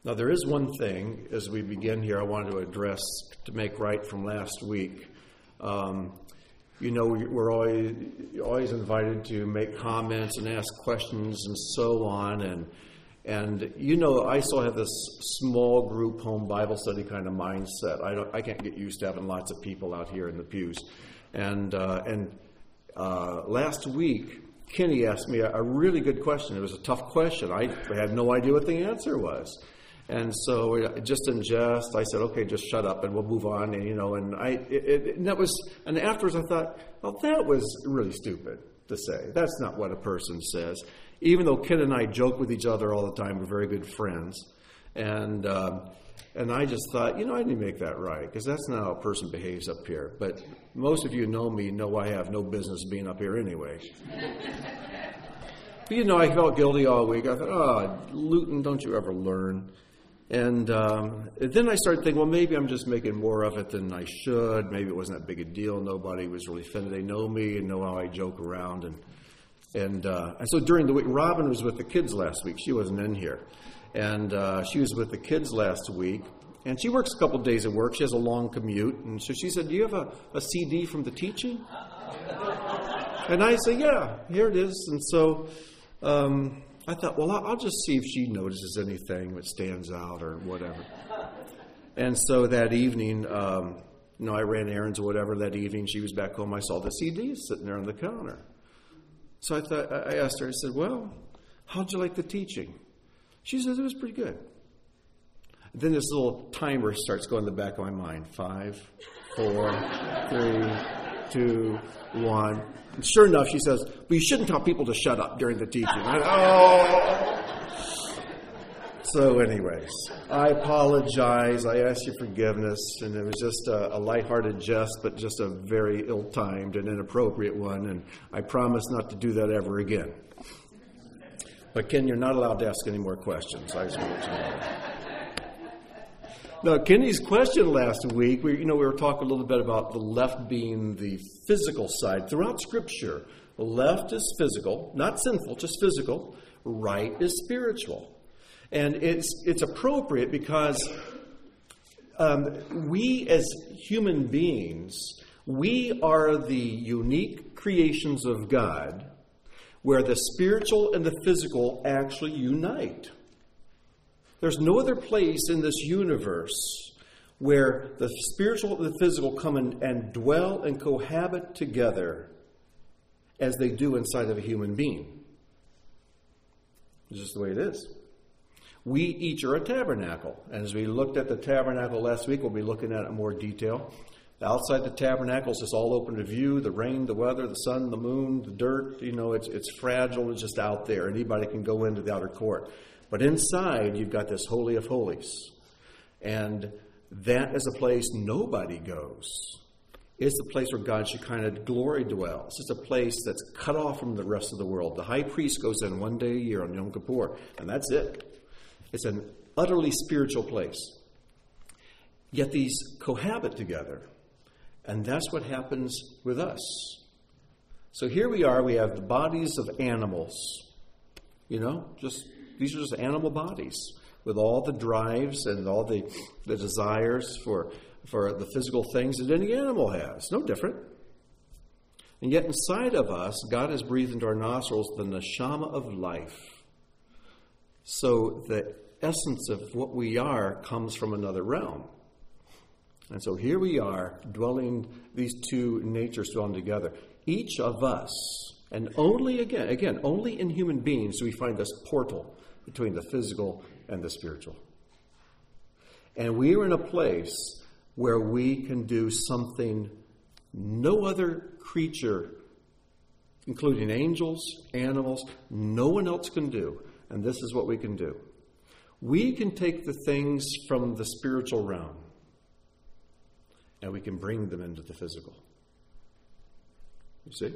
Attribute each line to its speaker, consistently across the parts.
Speaker 1: Now, there is one thing, as we begin here, I wanted to address to make right from last week. We're always invited to make comments and ask questions and so on. And I still have this small group home Bible study kind of mindset. I can't get used to having lots of people out here in the pews. And last week, Kenny asked me a really good question. It was a tough question. I had no idea what the answer was. And so, just in jest, I said, "Okay, just shut up, and we'll move on." And and afterwards, I thought, "Well, that was really stupid to say. That's not what a person says." Even though Ken and I joke with each other all the time, we're very good friends, and I just thought, I need to make that right because that's not how a person behaves up here. But most of you know me, know I have no business being up here anyway. But I felt guilty all week. I thought, Luton, don't you ever learn? And then I started thinking, well, maybe I'm just making more of it than I should. Maybe it wasn't that big a deal. Nobody was really offended. They know me and know how I joke around. And so during the week, Robin was with the kids last week. She wasn't in here. And she was with the kids last week. And she works a couple days at work. She has a long commute. And so she said, "Do you have a CD from the teaching?" And I said, "Yeah, here it is." And so I thought, well, I'll just see if she notices anything that stands out or whatever. And so that evening, I ran errands or whatever. That evening, she was back home. I saw the CD sitting there on the counter. So I asked her, I said, "Well, how'd you like the teaching?" She said, "It was pretty good." Then this little timer starts going in the back of my mind. 5, 4, 3, 2, 1. And sure enough, she says, "But you shouldn't tell people to shut up during the teaching." So anyways, I apologize. I ask your forgiveness. And it was just a lighthearted jest, but just a very ill-timed and inappropriate one. And I promise not to do that ever again. But Ken, you're not allowed to ask any more questions. I just want to let you know. Now, Kenny's question last week, we were talking a little bit about the left being the physical side. Throughout Scripture, the left is physical, not sinful, just physical. Right is spiritual. And it's appropriate because we as human beings, we are the unique creations of God where the spiritual and the physical actually unite. There's no other place in this universe where the spiritual and the physical come and dwell and cohabit together as they do inside of a human being. It's just the way it is. We each are a tabernacle. And as we looked at the tabernacle last week, we'll be looking at it in more detail. Outside the tabernacle is just all open to view. The rain, the weather, the sun, the moon, the dirt, it's fragile. It's just out there. Anybody can go into the outer court. But inside, you've got this Holy of Holies. And that is a place nobody goes. It's the place where God's Shekinah glory dwells. It's a place that's cut off from the rest of the world. The high priest goes in one day a year on Yom Kippur, and that's it. It's an utterly spiritual place. Yet these cohabit together. And that's what happens with us. So here we are. We have the bodies of animals. These are just animal bodies with all the drives and all the desires for the physical things that any animal has. No different. And yet inside of us, God has breathed into our nostrils the neshama of life. So the essence of what we are comes from another realm. And so here we are, these two natures dwelling together. Each of us, and only in human beings do we find this portal between the physical and the spiritual. And we are in a place where we can do something no other creature, including angels, animals, no one else can do. And this is what we can do. We can take the things from the spiritual realm and we can bring them into the physical. You see?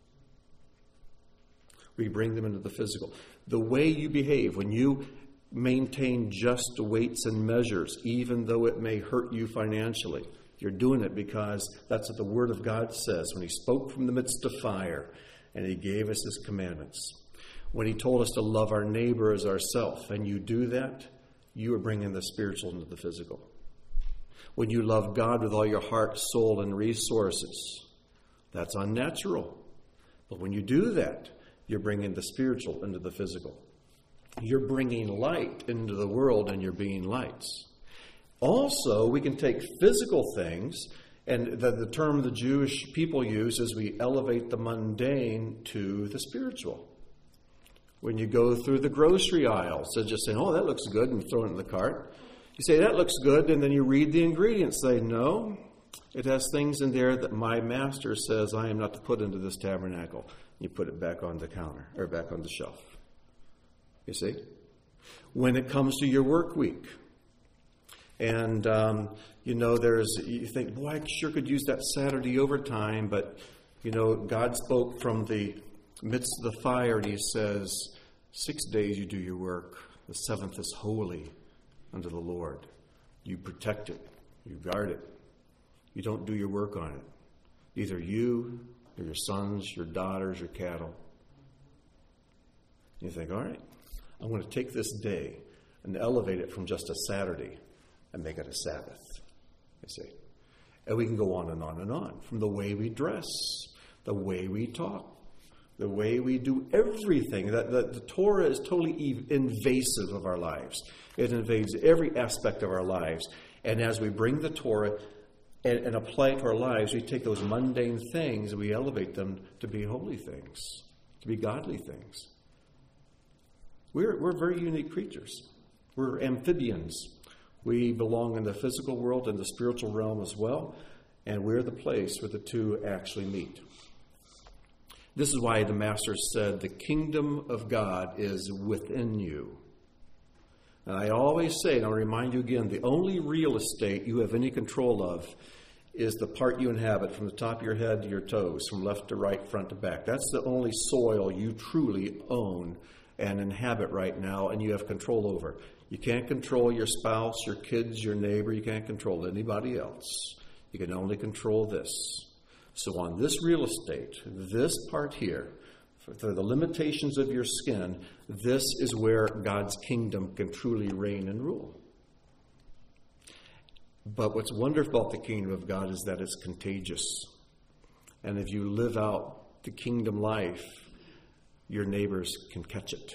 Speaker 1: We bring them into the physical. The way you behave, when you maintain just weights and measures, even though it may hurt you financially, you're doing it because that's what the Word of God says when He spoke from the midst of fire and He gave us His commandments. When He told us to love our neighbor as ourselves, and you do that, you are bringing the spiritual into the physical. When you love God with all your heart, soul, and resources, that's unnatural. But when you do that, you're bringing the spiritual into the physical. You're bringing light into the world, and you're being lights. Also, we can take physical things, and the term the Jewish people use is we elevate the mundane to the spiritual. When you go through the grocery aisle, so just saying, oh, that looks good, and throw it in the cart. You say, that looks good, and then you read the ingredients. Say, no, it has things in there that my master says I am not to put into this tabernacle. You put it back on the counter, or back on the shelf. You see? When it comes to your work week, and, you think, boy, I sure could use that Saturday overtime, but, God spoke from the midst of the fire, and he says, 6 days you do your work. The seventh is holy unto the Lord. You protect it. You guard it. You don't do your work on it. Either you or your sons, your daughters, your cattle. You think, all right, I'm going to take this day and elevate it from just a Saturday and make it a Sabbath. You see? And we can go on and on and on. From the way we dress, the way we talk, the way we do everything. The Torah is totally invasive of our lives. It invades every aspect of our lives. And as we bring the Torah and apply it to our lives, we take those mundane things and we elevate them to be holy things, to be godly things. We're very unique creatures. We're amphibians. We belong in the physical world and the spiritual realm as well, and we're the place where the two actually meet. This is why the Master said, the kingdom of God is within you. And I always say, and I'll remind you again, the only real estate you have any control of is the part you inhabit from the top of your head to your toes, from left to right, front to back. That's the only soil you truly own and inhabit right now, and you have control over. You can't control your spouse, your kids, your neighbor. You can't control anybody else. You can only control this. So on this real estate, this part here, for the limitations of your skin, this is where God's kingdom can truly reign and rule. But what's wonderful about the kingdom of God is that it's contagious. And if you live out the kingdom life, your neighbors can catch it.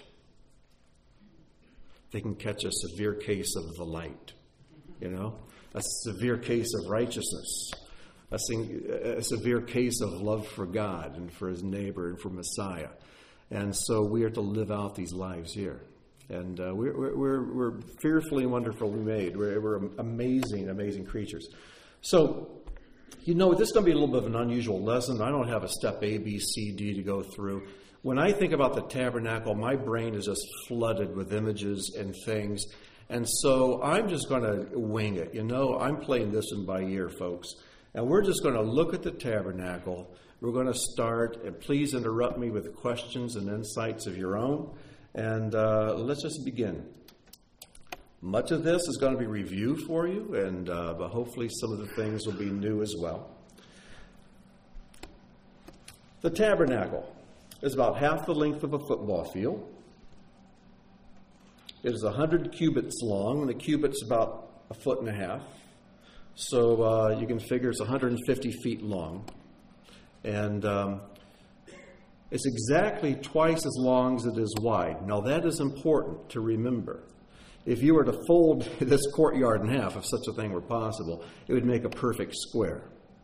Speaker 1: They can catch a severe case of the light, a severe case of righteousness, a severe case of love for God and for his neighbor and for Messiah. And so we are to live out these lives here. And we're fearfully and wonderfully made. We're amazing, amazing creatures. So, this is going to be a little bit of an unusual lesson. I don't have a step A, B, C, D to go through. When I think about the tabernacle, my brain is just flooded with images and things. And so I'm just going to wing it. I'm playing this one by ear, folks. And we're just going to look at the tabernacle. We're going to start, and please interrupt me with questions and insights of your own. And let's just begin. Much of this is going to be review for you, but hopefully some of the things will be new as well. The tabernacle is about half the length of a football field. It is 100 cubits long, and the cubit's about 1.5 feet. So you can figure it's 150 feet long. And it's exactly twice as long as it is wide. Now that is important to remember. If you were to fold this courtyard in half, if such a thing were possible, it would make a perfect square.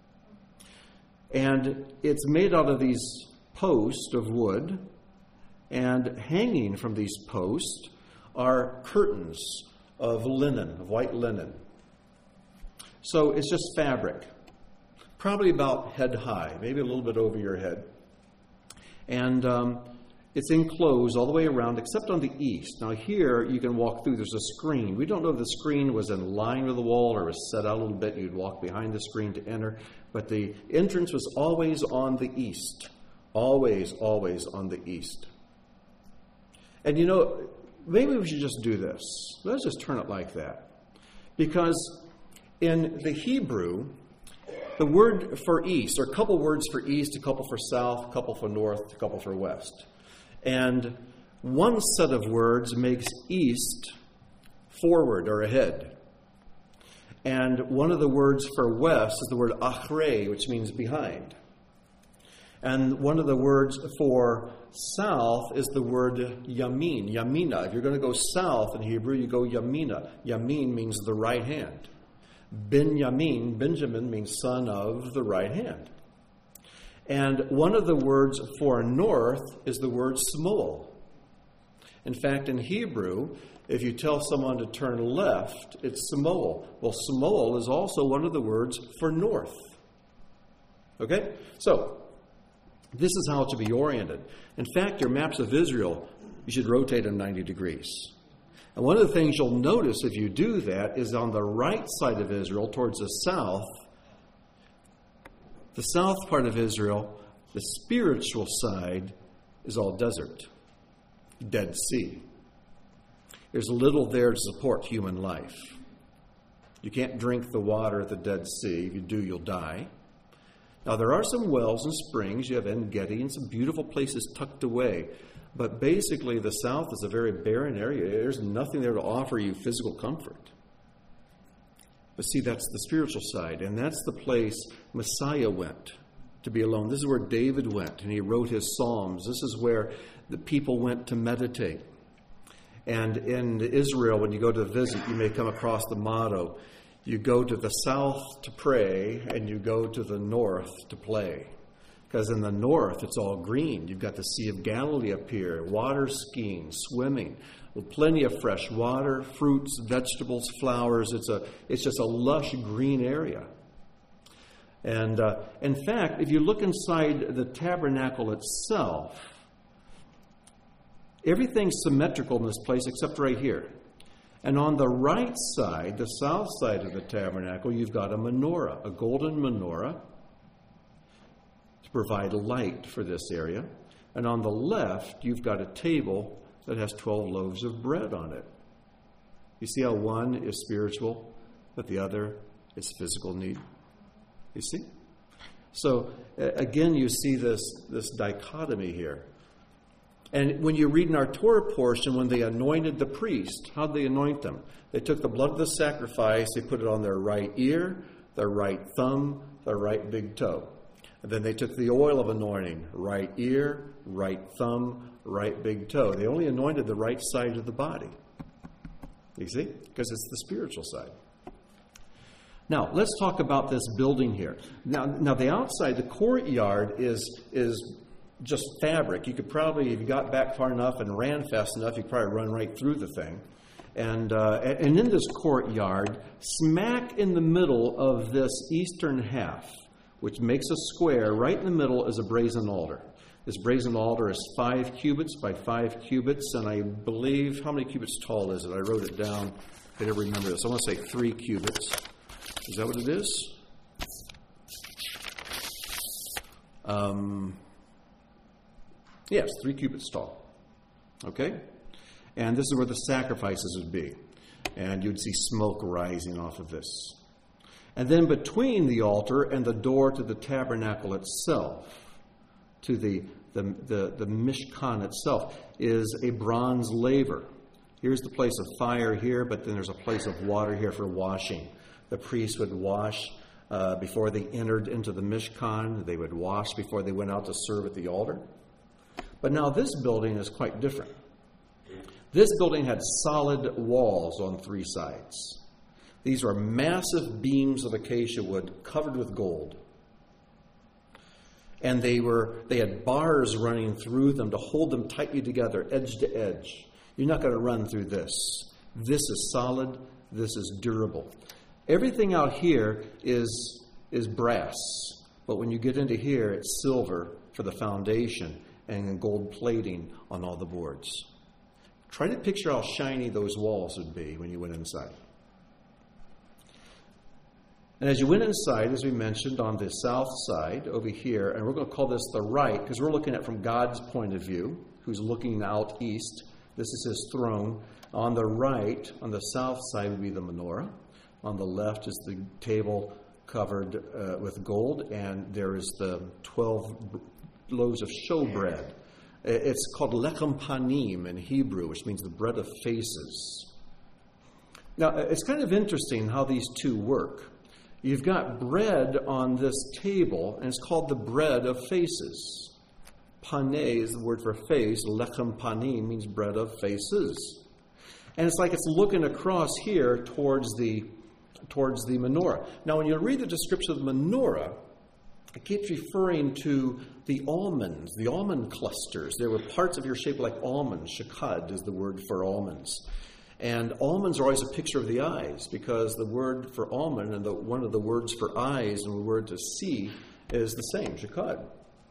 Speaker 1: And it's made out of these posts of wood, and hanging from these posts are curtains of linen, of white linen. So it's just fabric, probably about head high, maybe a little bit over your head. And it's enclosed all the way around except on the east. Now here you can walk through. There's a screen. We don't know if the screen was in line with the wall or was set out a little bit. You'd walk behind the screen to enter. But the entrance was always on the east. Always, always on the east. And maybe we should just do this. Let's just turn it like that. Because in the Hebrew, the word for east, or a couple words for east, a couple for south, a couple for north, a couple for west. And one set of words makes east forward or ahead. And one of the words for west is the word achrei, which means behind. And one of the words for south is the word yamin, yamina. If you're going to go south in Hebrew, you go yamina. Yamin means the right hand. Benjamin means son of the right hand. And one of the words for north is the word smol. In fact, in Hebrew, if you tell someone to turn left, it's smol. Well, smol is also one of the words for north. Okay? So, this is how to be oriented. In fact, your maps of Israel, you should rotate them 90 degrees. And one of the things you'll notice if you do that is on the right side of Israel, towards the south part of Israel, the spiritual side is all desert, Dead Sea. There's little there to support human life. You can't drink the water at the Dead Sea. If you do, you'll die. Now, there are some wells and springs. You have En-Gedi and some beautiful places tucked away. But basically, the south is a very barren area. There's nothing there to offer you physical comfort. But see, that's the spiritual side. And that's the place Messiah went to be alone. This is where David went, and he wrote his Psalms. This is where the people went to meditate. And in Israel, when you go to visit, you may come across the motto, you go to the south to pray, and you go to the north to play. Because in the north, it's all green. You've got the Sea of Galilee up here, water skiing, swimming, plenty of fresh water, fruits, vegetables, flowers. It's just a lush green area. And in fact, if you look inside the tabernacle itself, everything's symmetrical in this place except right here. And on the right side, the south side of the tabernacle, you've got a menorah, a golden menorah, to provide light for this area. And on the left, you've got a table that has 12 loaves of bread on it. You see how one is spiritual, but the other is physical need? You see? So, again, you see this dichotomy here. And when you read in our Torah portion, when they anointed the priest, how did they anoint them? They took the blood of the sacrifice, they put it on their right ear, their right thumb, their right big toe. And then they took the oil of anointing, right ear, right thumb, right big toe. They only anointed the right side of the body. You see? Because it's the spiritual side. Now, let's talk about this building here. Now the outside, the courtyard is just fabric. You could probably, if you got back far enough and ran fast enough, you could probably run right through the thing. And in this courtyard, smack in the middle of this eastern half, which makes a square, right in the middle is a brazen altar. This brazen altar is 5 cubits by 5 cubits, and I believe, how many cubits tall is it? I wrote it down. I didn't remember this. I want to say 3 cubits. Is that what it is? Yes, 3 cubits tall. Okay? And this is where the sacrifices would be. And you'd see smoke rising off of this. And then between the altar and the door to the tabernacle itself, to the Mishkan itself, is a bronze laver. Here's the place of fire here, but then there's a place of water here for washing. The priests would wash before they entered into the Mishkan. They would wash before they went out to serve at the altar. But now this building is quite different. This building had solid walls on 3 sides. These were massive beams of acacia wood covered with gold. And they had bars running through them to hold them tightly together, edge to edge. You're not going to run through this. This is solid. This is durable. Everything out here is brass. But when you get into here, it's silver for the foundation and gold plating on all the boards. Try to picture how shiny those walls would be when you went inside. And as you went inside, as we mentioned, on the south side over here, and we're going to call this the right, because we're looking at from God's point of view, who's looking out east. This is his throne. On the right, on the south side, would be the menorah. On the left is the table covered with gold, and there is the 12 loaves of showbread. It's called lechem panim in Hebrew, which means the bread of faces. Now, it's kind of interesting how these two work. You've got bread on this table, and it's called the bread of faces. Paneh is the word for face. Lechem panim means bread of faces. And it's like it's looking across here towards the menorah. Now, when you read the description of the menorah, it keeps referring to the almonds, the almond clusters. There were parts of here shaped like almonds. Shakad is the word for almonds. And almonds are always a picture of the eyes, because the word for almond and one of the words for eyes and the word to see is the same, shakad.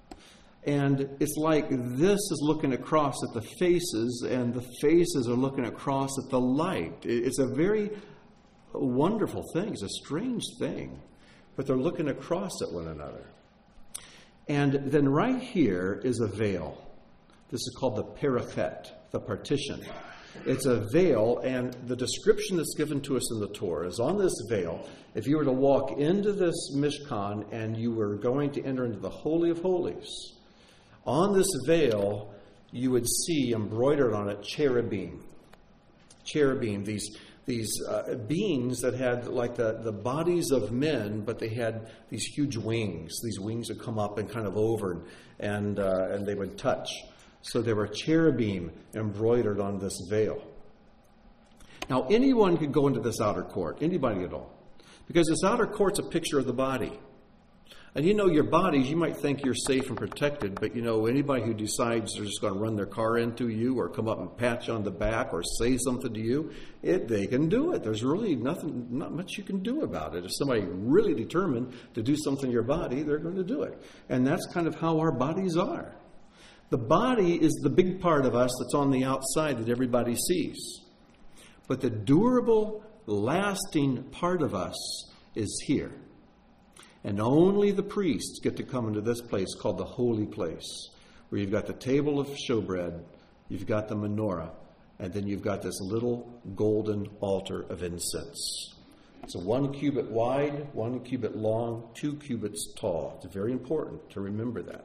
Speaker 1: And it's like this is looking across at the faces, and the faces are looking across at the light. It's a very wonderful thing. It's a strange thing. But they're looking across at one another. And then right here is a veil. This is called the parachet, the partition. It's a veil, and the description that's given to us in the Torah is on this veil. If you were to walk into this Mishkan and you were going to enter into the Holy of Holies, on this veil you would see embroidered on it cherubim. Cherubim, these beings that had like the bodies of men, but they had these huge wings. These wings would come up and kind of over, and they would touch. So there were cherubim embroidered on this veil. Now, anyone could go into this outer court, anybody at all, because this outer court's a picture of the body. And your bodies, you might think you're safe and protected, but anybody who decides they're just going to run their car into you or come up and pat you on the back or say something to you, they can do it. There's really not much you can do about it. If somebody really determined to do something to your body, they're going to do it. And that's kind of how our bodies are. The body is the big part of us that's on the outside that everybody sees. But the durable, lasting part of us is here. And only the priests get to come into this place called the holy place, where you've got the table of showbread, you've got the menorah, and then you've got this little golden altar of incense. It's a 1 cubit wide, 1 cubit long, 2 cubits tall. It's very important to remember that.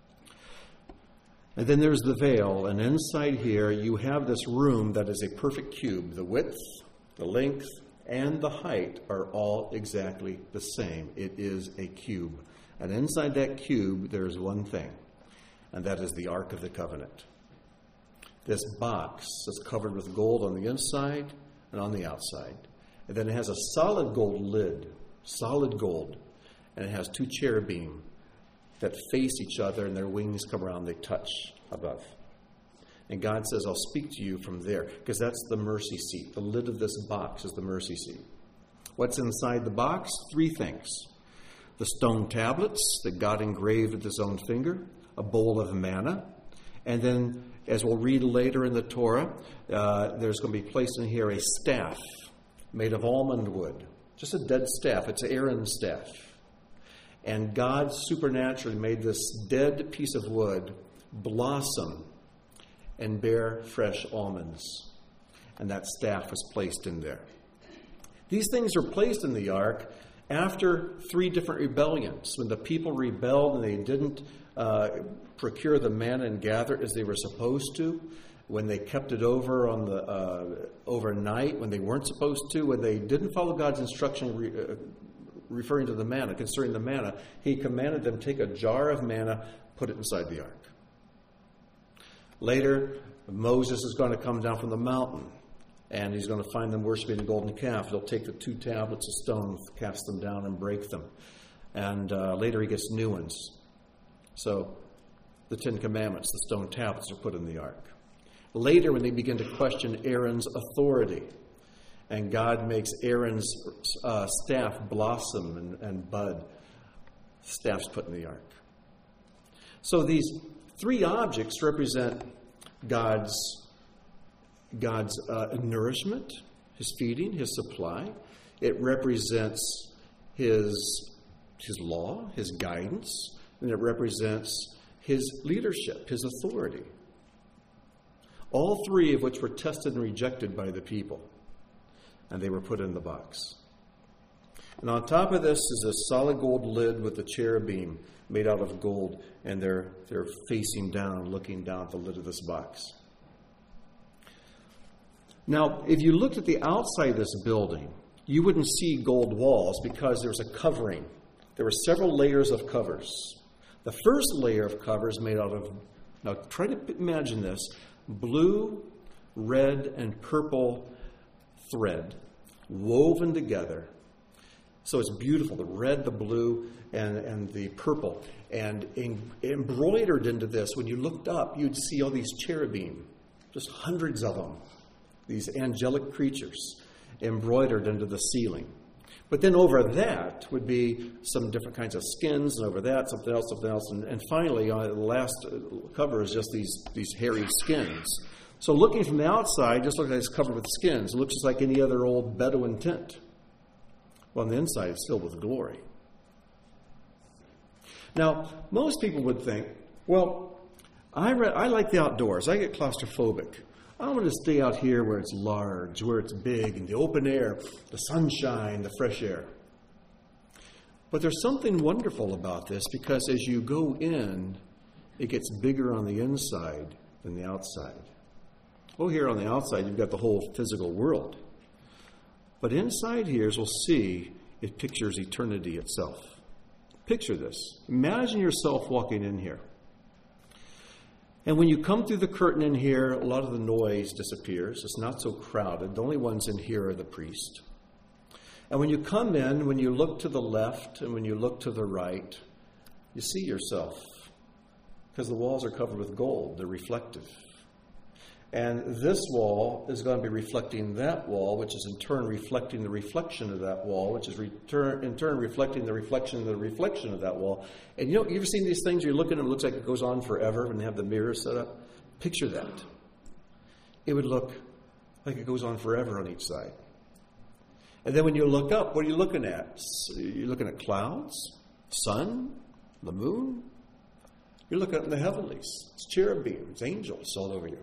Speaker 1: And then there's the veil, and inside here you have this room that is a perfect cube. The width, the length, and the height are all exactly the same. It is a cube. And inside that cube there's one thing, and that is the Ark of the Covenant. This box is covered with gold on the inside and on the outside. And then it has a solid gold lid, solid gold, and it has 2 cherubim that face each other, and their wings come around, they touch above. And God says, I'll speak to you from there, because that's the mercy seat. The lid of this box is the mercy seat. What's inside the box? 3 things. The stone tablets that God engraved with his own finger, a bowl of manna, and then, as we'll read later in the Torah, there's going to be placed in here a staff made of almond wood. Just a dead staff. It's Aaron's staff. And God supernaturally made this dead piece of wood blossom and bear fresh almonds. And that staff was placed in there. These things are placed in the ark after 3 different rebellions. When the people rebelled and they didn't procure the manna and gather it as they were supposed to, when they kept it over on the overnight, when they weren't supposed to, when they didn't follow God's instruction referring to the manna, concerning the manna, he commanded them to take a jar of manna, put it inside the ark. Later, Moses is going to come down from the mountain, and he's going to find them worshiping the golden calf. He'll take the 2 tablets of stone, cast them down, and break them. And later he gets new ones. So the 10 Commandments, the stone tablets, are put in the ark. Later, when they begin to question Aaron's authority, and God makes Aaron's staff blossom and bud, staff's put in the ark. So these 3 objects represent God's nourishment, his feeding, his supply. It represents his law, his guidance, and it represents his leadership, his authority. All 3 of which were tested and rejected by the people. And they were put in the box. And on top of this is a solid gold lid with the cherubim made out of gold, and they're facing down, looking down at the lid of this box. Now, if you looked at the outside of this building, you wouldn't see gold walls because there was a covering. There were several layers of covers. The first layer of cover is made out of, now try to imagine this, blue, red, and purple thread woven together. So it's beautiful, the red, the blue, and the purple. And embroidered into this, when you looked up, you'd see all these cherubim, just hundreds of them, these angelic creatures embroidered into the ceiling. But then over that would be some different kinds of skins, and over that something else. And finally, the last cover is just these hairy skins. So looking from the outside, just look like it's covered with skins. It looks just like any other old Bedouin tent. Well, on the inside, it's filled with glory. Now, most people would think, well, I like the outdoors. I get claustrophobic. I want to stay out here where it's large, where it's big, in the open air, the sunshine, the fresh air. But there's something wonderful about this, because as you go in, it gets bigger on the inside than the outside. Oh, here on the outside, you've got the whole physical world. But inside here, as we'll see, it pictures eternity itself. Picture this. Imagine yourself walking in here. And when you come through the curtain in here, a lot of the noise disappears. It's not so crowded. The only ones in here are the priest. And when you come in, when you look to the left and when you look to the right, you see yourself. Because the walls are covered with gold. They're reflective. And this wall is going to be reflecting that wall, which is in turn reflecting the reflection of that wall, which is in turn reflecting the reflection of the reflection of that wall. And you ever seen these things? You're looking at them, it looks like it goes on forever when they have the mirrors set up. Picture that. It would look like it goes on forever on each side. And then when you look up, what are you looking at? You're looking at clouds, sun, the moon. You're looking at the heavenlies. It's cherubim, it's angels all over you.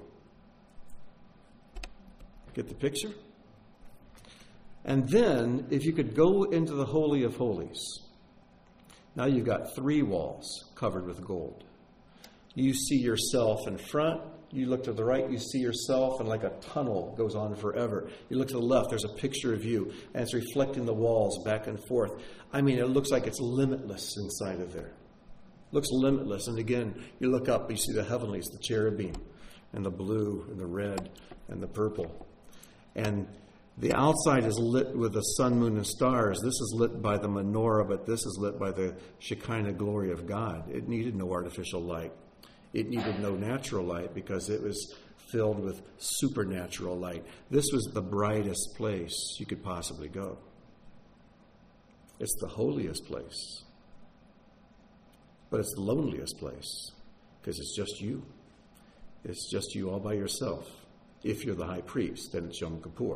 Speaker 1: Get the picture? And then, if you could go into the Holy of Holies, now you've got 3 walls covered with gold. You see yourself in front. You look to the right, you see yourself, and like a tunnel goes on forever. You look to the left, there's a picture of you, and it's reflecting the walls back and forth. I mean, it looks like it's limitless inside of there. It looks limitless. And again, you look up, you see the heavenlies, the cherubim, and the blue, and the red, and the purple. And the outside is lit with the sun, moon, and stars. This is lit by the menorah, but this is lit by the Shekinah glory of God. It needed no artificial light. It needed no natural light because it was filled with supernatural light. This was the brightest place you could possibly go. It's the holiest place. But it's the loneliest place because it's just you. It's just you all by yourself. If you're the high priest, then it's Yom Kippur.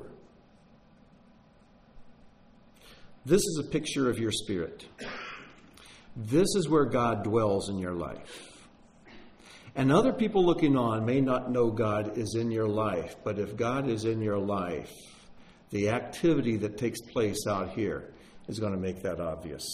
Speaker 1: This is a picture of your spirit. This is where God dwells in your life. And other people looking on may not know God is in your life, but if God is in your life, the activity that takes place out here is going to make that obvious.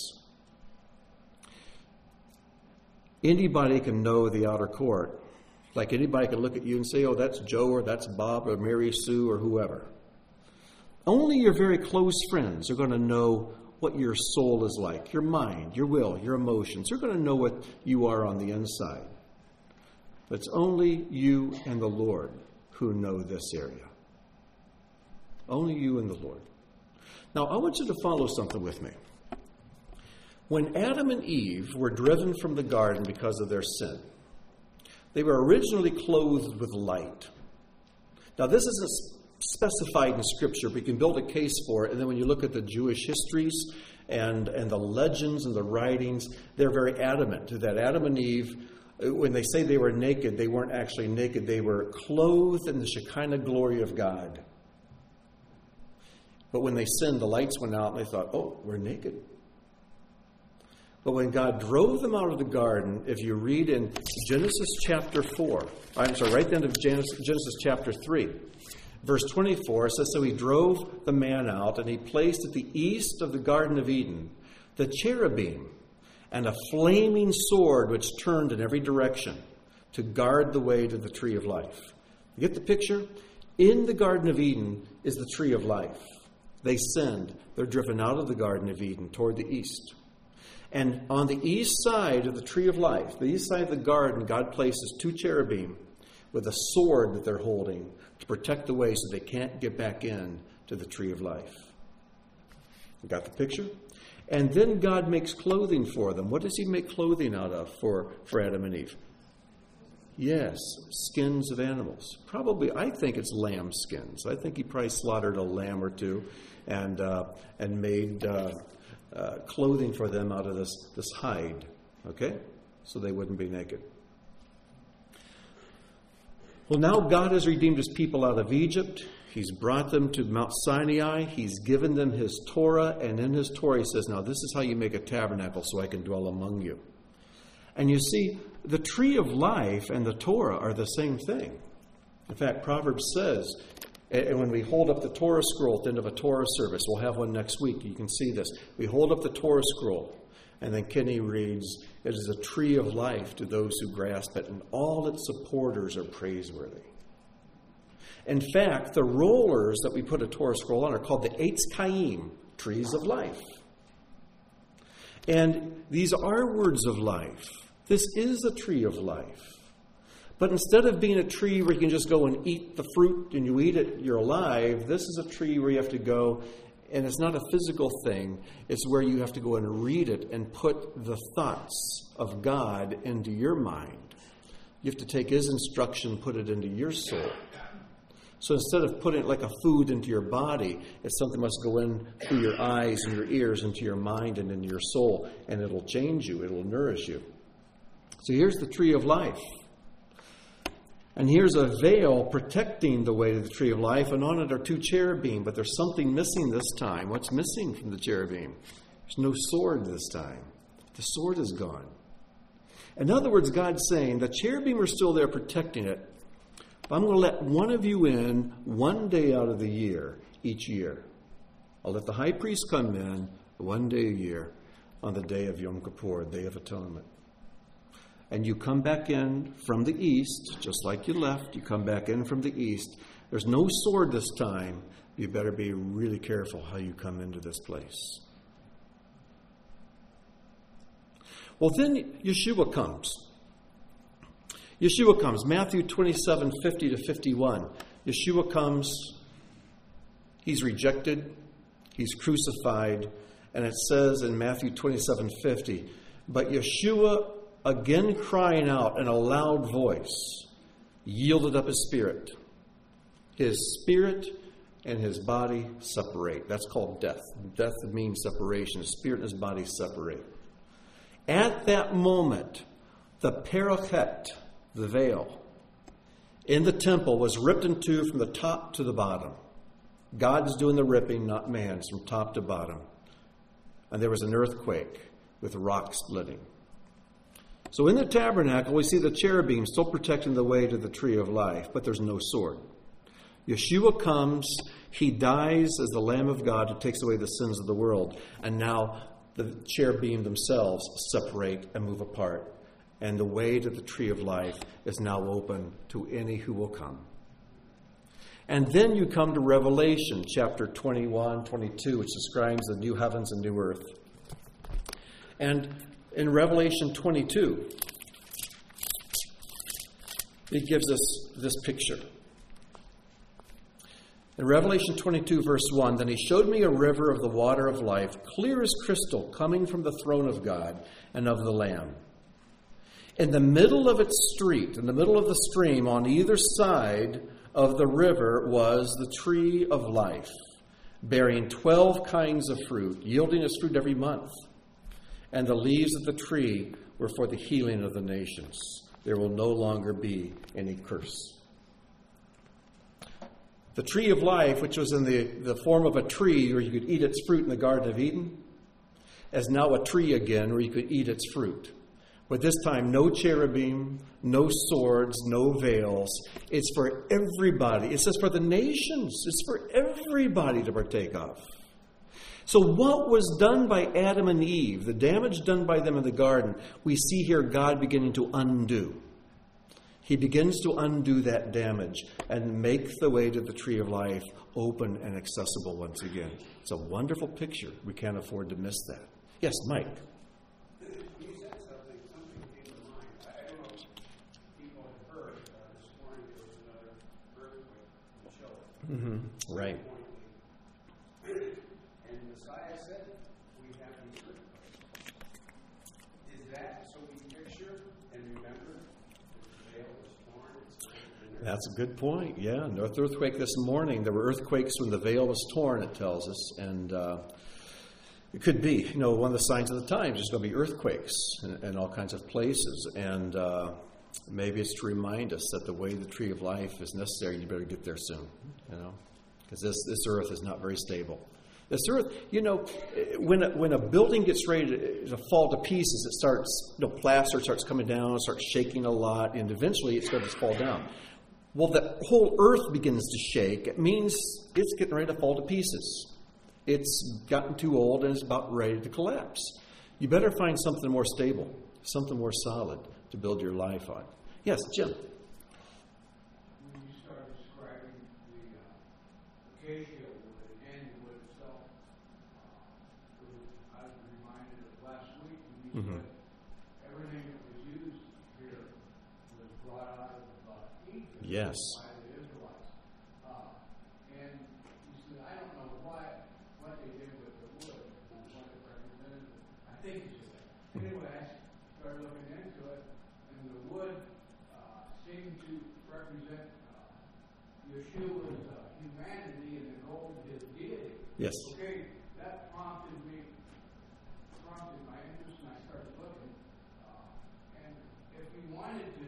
Speaker 1: Anybody can know the outer court. Like anybody can look at you and say, oh, that's Joe or that's Bob or Mary Sue or whoever. Only your very close friends are going to know what your soul is like, your mind, your will, your emotions. They're going to know what you are on the inside. But it's only you and the Lord who know this area. Only you and the Lord. Now, I want you to follow something with me. When Adam and Eve were driven from the garden because of their sin, they were originally clothed with light. Now, this isn't specified in Scripture, but you can build a case for it. And then when you look at the Jewish histories and the legends and the writings, they're very adamant that Adam and Eve, when they say they were naked, they weren't actually naked. They were clothed in the Shekinah glory of God. But when they sinned, the lights went out and they thought, oh, we're naked. But when God drove them out of the garden, if you read in Genesis chapter 4, right at the end of Genesis chapter 3, verse 24, it says, so he drove the man out, and he placed at the east of the Garden of Eden the cherubim and a flaming sword which turned in every direction to guard the way to the tree of life. You get the picture? In the Garden of Eden is the tree of life. They sinned. They're driven out of the Garden of Eden toward the east. And on the east side of the tree of life, the east side of the garden, God places 2 cherubim with a sword that they're holding to protect the way so they can't get back in to the tree of life. You got the picture? And then God makes clothing for them. What does he make clothing out of for Adam and Eve? Yes, skins of animals. Probably, I think it's lamb skins. I think he probably slaughtered a lamb or two and made clothing for them out of this hide. Okay? So they wouldn't be naked. Well, now God has redeemed his people out of Egypt. He's brought them to Mount Sinai. He's given them his Torah. And in his Torah he says, now this is how you make a tabernacle so I can dwell among you. And you see, the tree of life and the Torah are the same thing. In fact, Proverbs says, and when we hold up the Torah scroll at the end of a Torah service, we'll have one next week, you can see this. We hold up the Torah scroll, and then Kenny reads, it is a tree of life to those who grasp it, and all its supporters are praiseworthy. In fact, the rollers that we put a Torah scroll on are called the Eitz Chaim, trees of life. And these are words of life. This is a tree of life. But instead of being a tree where you can just go and eat the fruit and you eat it, you're alive, this is a tree where you have to go, and it's not a physical thing. It's where you have to go and read it and put the thoughts of God into your mind. You have to take his instruction, put it into your soul. So instead of putting it like a food into your body, it's something that must go in through your eyes and your ears into your mind and into your soul, and it'll change you. It'll nourish you. So here's the tree of life. And here's a veil protecting the way to the tree of life, and on it are 2 cherubim, but there's something missing this time. What's missing from the cherubim? There's no sword this time. The sword is gone. In other words, God's saying the cherubim are still there protecting it, but I'm going to let one of you in one day out of the year, each year. I'll let the high priest come in one day a year on the day of Yom Kippur, Day of Atonement. And you come back in from the east, just like you left. You come back in from the east. There's no sword this time. You better be really careful how you come into this place. Well, then Yeshua comes. Yeshua comes. Matthew 27:50-51. Yeshua comes. He's rejected. He's crucified. And it says in Matthew 27:50, but Yeshua, again crying out in a loud voice, yielded up his spirit. His spirit and his body separate. That's called death. Death means separation. His spirit and his body separate. At that moment, the parachet, the veil, in the temple was ripped in two from the top to the bottom. God's doing the ripping, not man's, from top to bottom. And there was an earthquake with rock splitting. So in the tabernacle, we see the cherubim still protecting the way to the tree of life, but there's no sword. Yeshua comes, he dies as the Lamb of God who takes away the sins of the world. And now the cherubim themselves separate and move apart. And the way to the tree of life is now open to any who will come. And then you come to Revelation chapter 21, 22, which describes the new heavens and new earth. And in Revelation 22, it gives us this picture. In Revelation 22, verse 1, then he showed me a river of the water of life, clear as crystal, coming from the throne of God and of the Lamb. In the middle of its street, in the middle of the stream, on either side of the river was the tree of life, bearing 12 kinds of fruit, yielding its fruit every month. And the leaves of the tree were for the healing of the nations. There will no longer be any curse. The tree of life, which was in the form of a tree where you could eat its fruit in the Garden of Eden, is now a tree again where you could eat its fruit. But this time, no cherubim, no swords, no veils. It's for everybody. It says for the nations. It's for everybody to partake of. So what was done by Adam and Eve, the damage done by them in the garden, we see here God beginning to undo. He begins to undo that damage and make the way to the tree of life open and accessible once again. It's a wonderful picture. We can't afford to miss that. Yes, Mike.
Speaker 2: You said something came to mind. I don't know if people have heard. This morning there was another earthquake in Chile.
Speaker 1: Right.
Speaker 2: And Messiah said, we have these earthquakes. Is that so we picture and remember that the veil was torn?
Speaker 1: That's a good point. Yeah, North earthquake this morning. There were earthquakes when the veil was torn, it tells us. And it could be, one of the signs of the times is going to be earthquakes in all kinds of places. And maybe it's to remind us that the way the tree of life is necessary, you better get there soon, because this earth is not very stable. This earth, when a building gets ready to fall to pieces, it starts, plaster starts coming down, it starts shaking a lot, and eventually it starts to fall down. Well, the whole earth begins to shake. It means it's getting ready to fall to pieces. It's gotten too old and it's about ready to collapse. You better find something more stable, something more solid to build your life on. Yes, Jim.
Speaker 2: When you start describing the acacia wood and the wood itself, I was reminded of last week when you said everything that was used here was brought out of Egypt
Speaker 1: Yes.
Speaker 2: by the Israelites. And you said, I don't know what they did with the wood and what it represented. I think you said that. Anyway, I started looking into it, and the wood seemed to represent Yeshua's humanity and the gold of his deity.
Speaker 1: Yes.
Speaker 2: Okay, that prompted my interest, and I started looking. And if you wanted to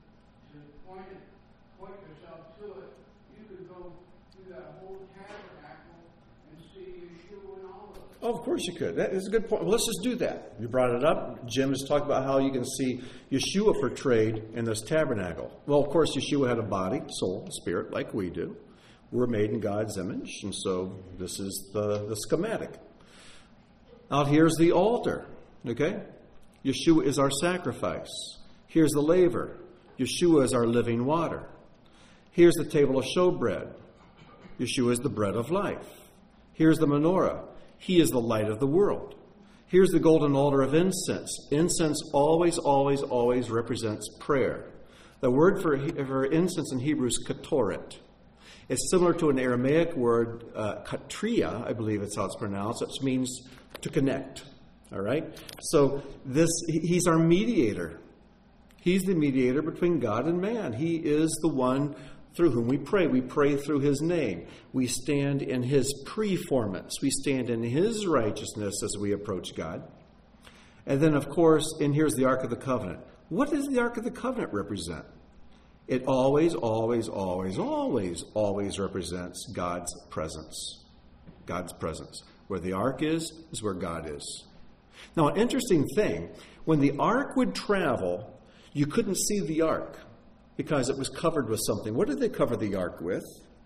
Speaker 2: point yourself to it, you could go through that whole tabernacle and see Yeshua and all of it.
Speaker 1: Oh, of course you could. That is a good point. Well, let's just do that. You brought it up. Jim has talked about how you can see Yeshua portrayed in this tabernacle. Well, of course, Yeshua had a body, soul, spirit, like we do. We're made in God's image, and so this is the schematic. Out here's the altar, okay? Yeshua is our sacrifice. Here's the laver. Yeshua is our living water. Here's the table of showbread. Yeshua is the bread of life. Here's the menorah. He is the light of the world. Here's the golden altar of incense. Incense always, always, always represents prayer. The word for incense in Hebrew is ketoret. It's similar to an Aramaic word, katria, I believe it's how it's pronounced, which means to connect. All right? So he's our mediator. He's the mediator between God and man. He is the one through whom we pray. We pray through his name. We stand in his preformance. We stand in his righteousness as we approach God. And then, of course, and here's the Ark of the Covenant. What does the Ark of the Covenant represent? It always, always, always, always, always represents God's presence. God's presence. Where the Ark is where God is. Now, an interesting thing, when the Ark would travel, you couldn't see the Ark because it was covered with something. What did they cover the Ark with?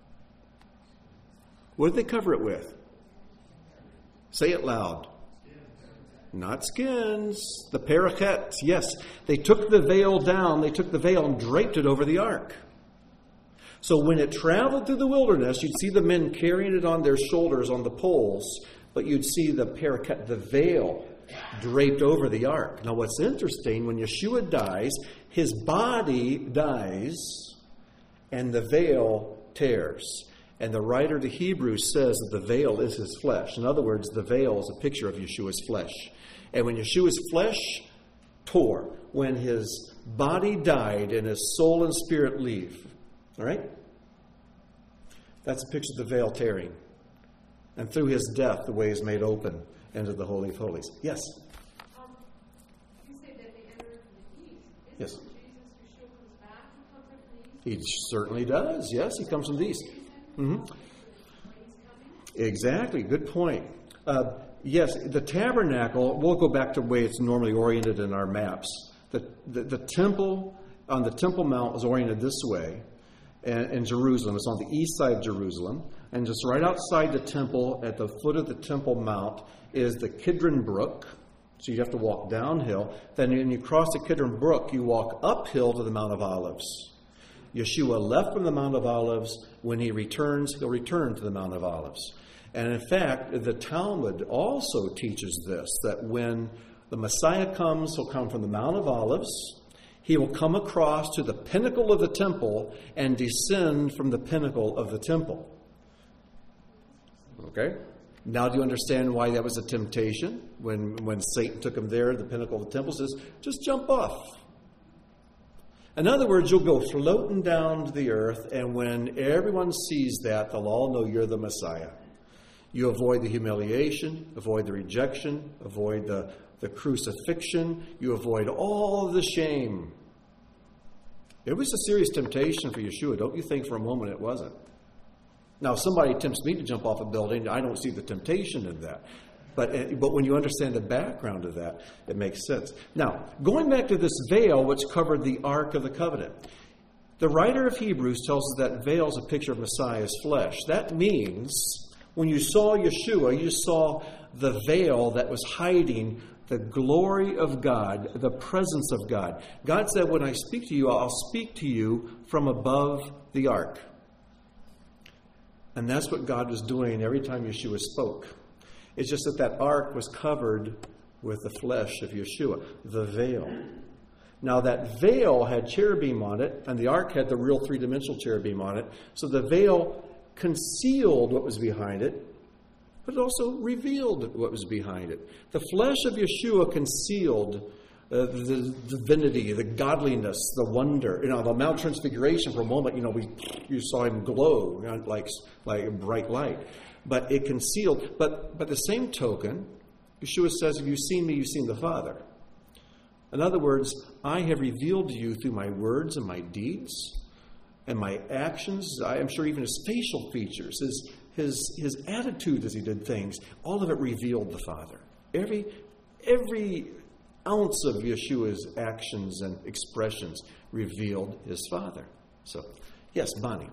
Speaker 1: What did they cover it with? Say it loud. Not skins. The parachet. Yes. They took the veil down. They took the veil and draped it over the Ark. So when it traveled through the wilderness, you'd see the men carrying it on their shoulders on the poles, but you'd see the parachet, the veil, draped over the Ark. Now what's interesting, when Yeshua dies, his body dies and the veil tears. And the writer to Hebrews says that the veil is his flesh. In other words, the veil is a picture of Yeshua's flesh. And when Yeshua's flesh tore, when his body died and his soul and spirit leave, all right? That's a picture of the veil tearing. And through his death, the way is made open into the Holy of Holies. Yes?
Speaker 3: You say that they enter from the east.
Speaker 1: Yes.
Speaker 3: Isn't Jesus Yeshua comes back and comes from the east?
Speaker 1: He certainly does. Yes, he comes from the east. Mm-hmm. Exactly. Good point. Yes, the tabernacle, we'll go back to the way it's normally oriented in our maps. The temple on the Temple Mount is oriented this way in Jerusalem. It's on the east side of Jerusalem. And just right outside the temple, at the foot of the Temple Mount, is the Kidron Brook. So you have to walk downhill. Then when you cross the Kidron Brook, you walk uphill to the Mount of Olives. Yeshua left from the Mount of Olives. When he returns, he'll return to the Mount of Olives. And in fact, the Talmud also teaches this, that when the Messiah comes, he'll come from the Mount of Olives. He will come across to the pinnacle of the temple and descend from the pinnacle of the temple. Okay? Now do you understand why that was a temptation? When Satan took him there, the pinnacle of the temple, says, just jump off. In other words, you'll go floating down to the earth, and when everyone sees that, they'll all know you're the Messiah. You avoid the humiliation, avoid the rejection, avoid the crucifixion. You avoid all of the shame. It was a serious temptation for Yeshua. Don't you think for a moment it wasn't? Now, if somebody tempts me to jump off a building, I don't see the temptation in that. But when you understand the background of that, it makes sense. Now, going back to this veil which covered the Ark of the Covenant, the writer of Hebrews tells us that veil is a picture of Messiah's flesh. That means when you saw Yeshua, you saw the veil that was hiding the glory of God, the presence of God. God said, when I speak to you, I'll speak to you from above the ark. And that's what God was doing every time Yeshua spoke. It's just that ark was covered with the flesh of Yeshua, the veil. Now that veil had cherubim on it, and the ark had the real three-dimensional cherubim on it. So the veil concealed what was behind it, but it also revealed what was behind it. The flesh of Yeshua concealed the divinity, the godliness, the wonder. The Mount Transfiguration, for a moment, you saw him glow like a bright light. But it concealed. But by the same token, Yeshua says, if you've seen me, you've seen the Father. In other words, I have revealed to you through my words and my deeds and my actions. I am sure even his facial features, his attitude as he did things, all of it revealed the Father. Every ounce of Yeshua's actions and expressions revealed his Father. So, yes, Bonnie.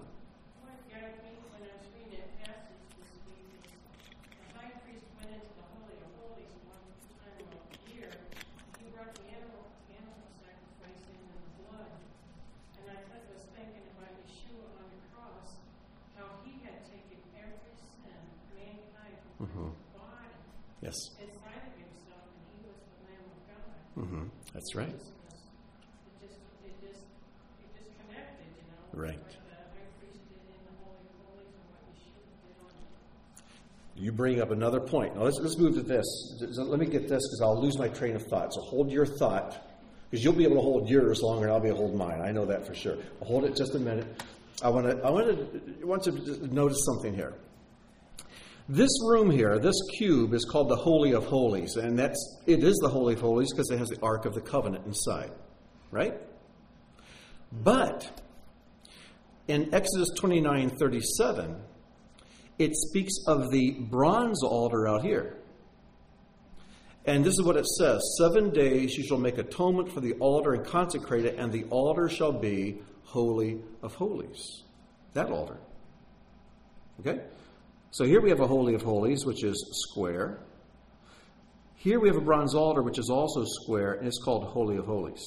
Speaker 1: Yes.
Speaker 3: Inside of himself, and he was the Lamb of God.
Speaker 1: Mm-hmm. That's right.
Speaker 3: It just connected,
Speaker 1: Right.
Speaker 3: Like the high priest did in the Holy of Holies and what Yeshua did on it.
Speaker 1: You bring up another point. Now let's move to this. Let me get this because I'll lose my train of thought. So hold your thought, because you'll be able to hold yours longer and I'll be able to hold mine. I know that for sure. I'll hold it just a minute. I want to notice something here. This room here, this cube, is called the Holy of Holies, and it is the Holy of Holies because it has the Ark of the Covenant inside, right? But in Exodus 29:37, it speaks of the bronze altar out here. And this is what it says: 7 days you shall make atonement for the altar and consecrate it, and the altar shall be Holy of Holies. That altar. Okay? So here we have a Holy of Holies, which is square. Here we have a bronze altar, which is also square, and it's called Holy of Holies.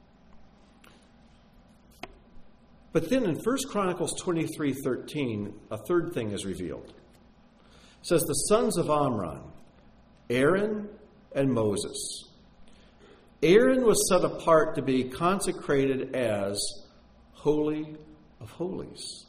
Speaker 1: But then in 1 Chronicles 23:13, a third thing is revealed. It says, the sons of Amram, Aaron and Moses. Aaron was set apart to be consecrated as Holy of Holies.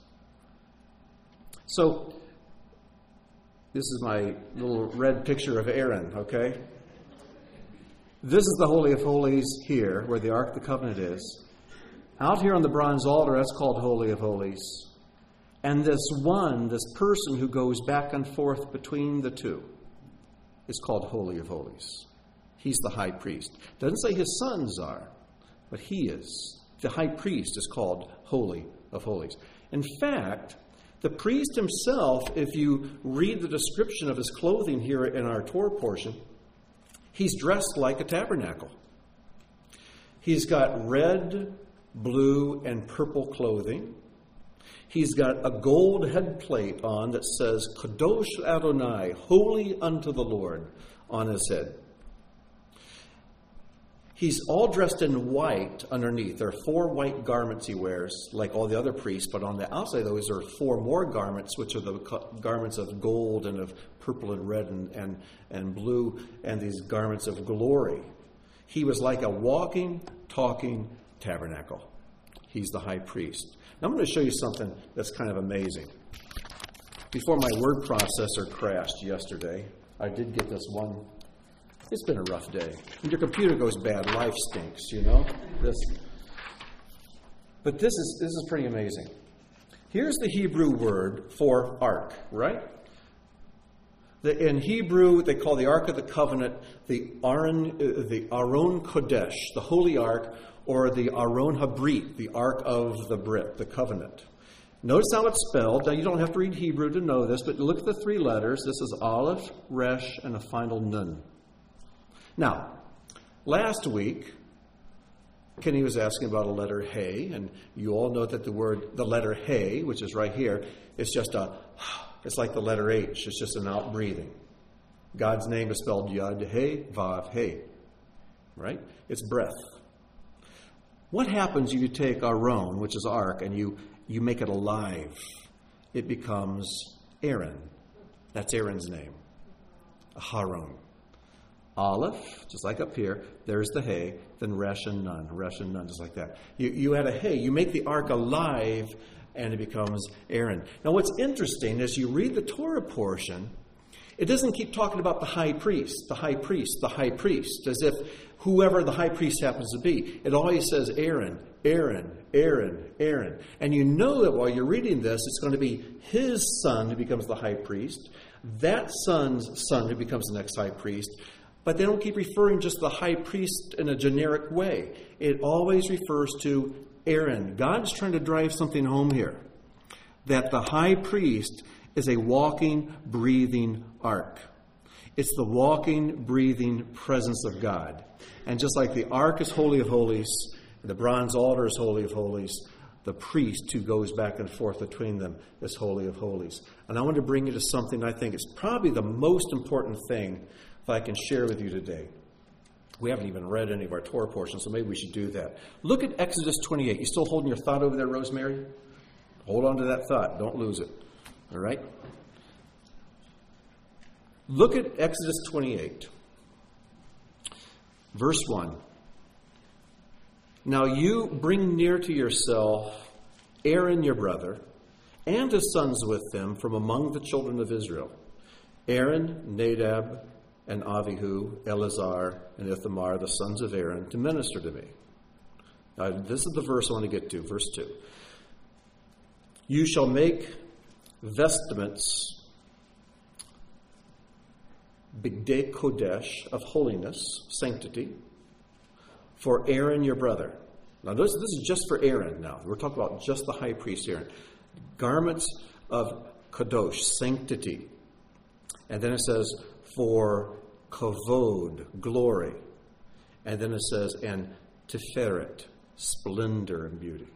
Speaker 1: So, this is my little red picture of Aaron, okay? This is the Holy of Holies here, where the Ark of the Covenant is. Out here on the bronze altar, that's called Holy of Holies. And this person who goes back and forth between the two is called Holy of Holies. He's the high priest. Doesn't say his sons are, but he is. The high priest is called Holy of Holies. In fact, the priest himself, if you read the description of his clothing here in our Torah portion, he's dressed like a tabernacle. He's got red, blue, and purple clothing. He's got a gold head plate on that says, Kadosh Adonai, holy unto the Lord, on his head. He's all dressed in white underneath. There are 4 white garments he wears, like all the other priests. But on the outside of those are 4 more garments, which are the garments of gold and of purple and red and blue, and these garments of glory. He was like a walking, talking tabernacle. He's the high priest. Now I'm going to show you something that's kind of amazing. Before my word processor crashed yesterday, I did get this one. It's been a rough day. When your computer goes bad, life stinks, you know? But this is pretty amazing. Here's the Hebrew word for ark, right? In Hebrew, they call the Ark of the Covenant the Aron Kodesh, the Holy Ark, or the Aron Habrit, the Ark of the Brit, the Covenant. Notice how it's spelled. Now, you don't have to read Hebrew to know this, but look at the 3 letters. This is Aleph, Resh, and a final Nun. Now, last week, Kenny was asking about a letter Hey, and you all know that the letter Hey, which is right here, is just it's like the letter H. It's just an out-breathing. God's name is spelled Yud, Hey, Vav, Hey. Right? It's breath. What happens if you take Aron, which is ark, and you make it alive? It becomes Aaron. That's Aaron's name. Aharon. Aleph, just like up here, there's the Hey, then Resh and Nun, just like that. You add a Hey, you make the ark alive, and it becomes Aaron. Now what's interesting is you read the Torah portion, it doesn't keep talking about the high priest, as if whoever the high priest happens to be. It always says Aaron, Aaron, Aaron, Aaron. And you know that while you're reading this, it's going to be his son who becomes the high priest, that son's son who becomes the next high priest. But they don't keep referring just to the high priest in a generic way. It always refers to Aaron. God's trying to drive something home here. That the high priest is a walking, breathing ark. It's the walking, breathing presence of God. And just like the ark is Holy of Holies, the bronze altar is Holy of Holies, the priest who goes back and forth between them is Holy of Holies. And I want to bring you to something I think is probably the most important thing that I can share with you today. We haven't even read any of our Torah portions, so maybe we should do that. Look at Exodus 28. You still holding your thought over there, Rosemary? Hold on to that thought. Don't lose it. All right? Look at Exodus 28. Verse 1. Now you bring near to yourself Aaron your brother, and his sons with them from among the children of Israel. Aaron, Nadab, and Avihu, Eleazar, and Ithamar, the sons of Aaron, to minister to me. Now, this is the verse I want to get to, verse 2. You shall make vestments, Bigdei Kodesh, of holiness, sanctity, for Aaron your brother. Now, this is just for Aaron now. We're talking about just the high priest Aaron. Garments of Kadosh, sanctity. And then it says, for kavod, glory. And then it says, and tiferet, splendor and beauty.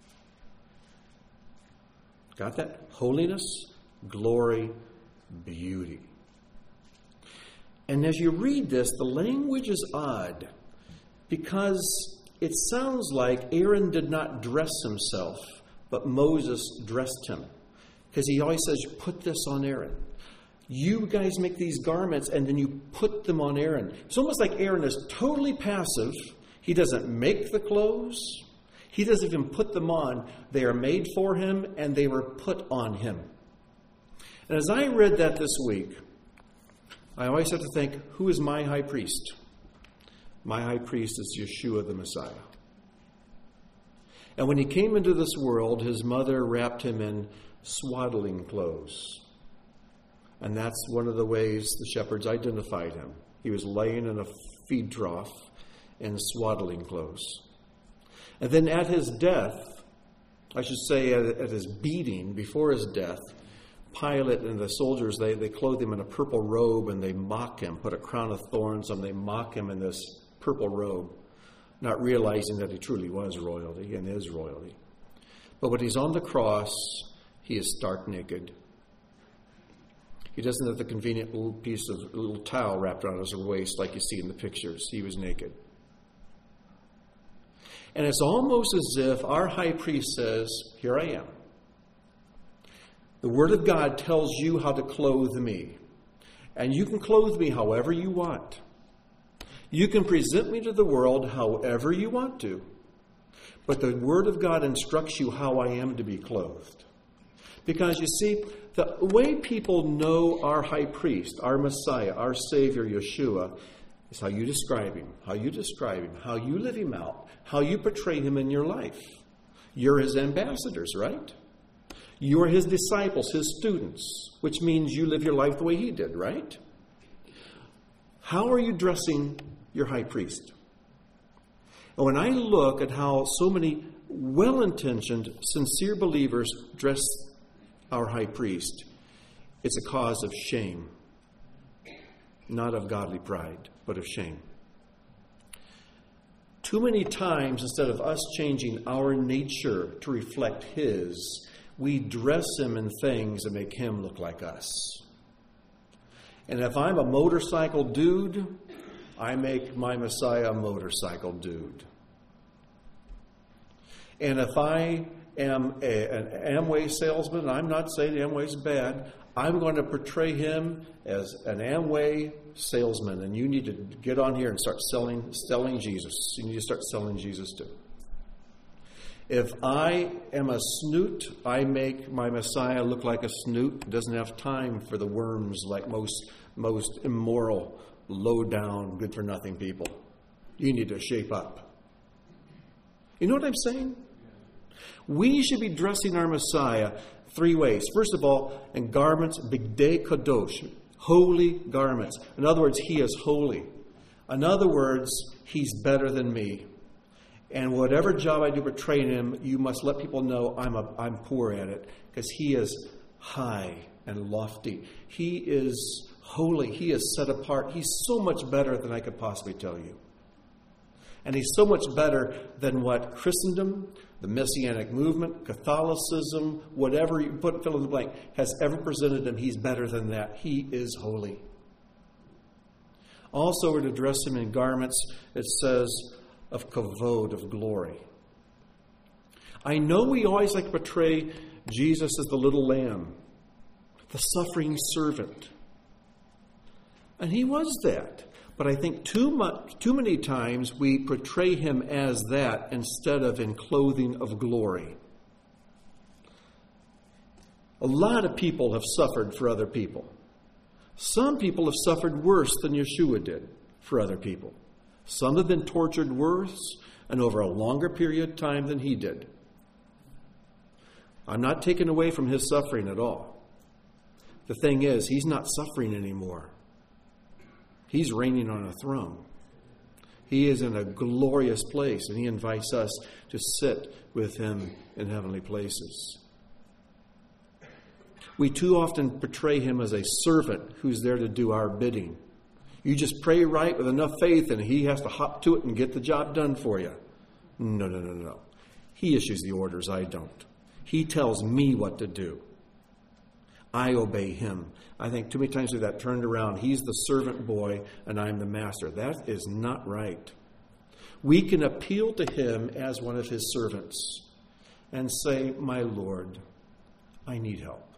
Speaker 1: Got that? Holiness, glory, beauty. And as you read this, the language is odd because it sounds like Aaron did not dress himself, but Moses dressed him. Because he always says, put this on Aaron. You guys make these garments and then you put them on Aaron. It's almost like Aaron is totally passive. He doesn't make the clothes. He doesn't even put them on. They are made for him and they were put on him. And as I read that this week, I always have to think, who is my high priest? My high priest is Yeshua the Messiah. And when he came into this world, his mother wrapped him in swaddling clothes. And that's one of the ways the shepherds identified him. He was laying in a feed trough in swaddling clothes. And then at his death, I should say at his beating, before his death, Pilate and the soldiers, they clothe him in a purple robe and they mock him, put a crown of thorns on him. They mock him in this purple robe, not realizing that he truly was royalty and is royalty. But when he's on the cross, he is stark naked. He doesn't have the convenient little towel wrapped around his waist like you see in the pictures. He was naked. And it's almost as if our high priest says, here I am. The Word of God tells you how to clothe me. And you can clothe me however you want. You can present me to the world however you want to. But the Word of God instructs you how I am to be clothed. Because you see, the way people know our high priest, our Messiah, our Savior, Yeshua, is how you describe him, how you live him out, how you portray him in your life. You're his ambassadors, right? You are his disciples, his students, which means you live your life the way he did, right? How are you dressing your high priest? And when I look at how so many well-intentioned, sincere believers dress our high priest, it's a cause of shame. Not of godly pride, but of shame. Too many times, instead of us changing our nature to reflect his, we dress him in things that make him look like us. And if I'm a motorcycle dude, I make my Messiah a motorcycle dude. And if I am an Amway salesman, and I'm not saying Amway's bad, I'm going to portray him as an Amway salesman. And you need to get on here and start selling Jesus. You need to start selling Jesus too. If I am a snoot, I make my Messiah look like a snoot. Doesn't have time for the worms like most immoral, low-down, good-for-nothing people. You need to shape up. You know what I'm saying? We should be dressing our Messiah 3 ways. First of all, in garments, bigdei kadosh, holy garments. In other words, he is holy. In other words, he's better than me. And whatever job I do portraying him, you must let people know I'm poor at it, because he is high and lofty. He is holy. He is set apart. He's so much better than I could possibly tell you. And he's so much better than what Christendom, the Messianic movement, Catholicism, whatever you put, fill in the blank, has ever presented him. He's better than that. He is holy. Also, we're to dress him in garments, it says, of kavod, of glory. I know we always like to portray Jesus as the little lamb, the suffering servant. And he was that. But I think too many times we portray him as that instead of in clothing of glory. A lot of people have suffered for other people. Some people have suffered worse than Yeshua did for other people. Some have been tortured worse and over a longer period of time than he did. I'm not taking away from his suffering at all. The thing is, he's not suffering anymore. He's reigning on a throne. He is in a glorious place, and he invites us to sit with him in heavenly places. We too often portray him as a servant who's there to do our bidding. You just pray right with enough faith, and he has to hop to it and get the job done for you. No. He issues the orders, I don't. He tells me what to do. I obey him. I think too many times we've got turned around. He's the servant boy and I'm the master. That is not right. We can appeal to him as one of his servants and say, my Lord, I need help.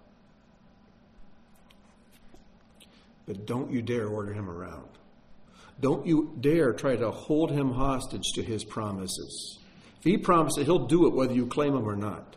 Speaker 1: But don't you dare order him around. Don't you dare try to hold him hostage to his promises. If he promises, he'll do it whether you claim him or not.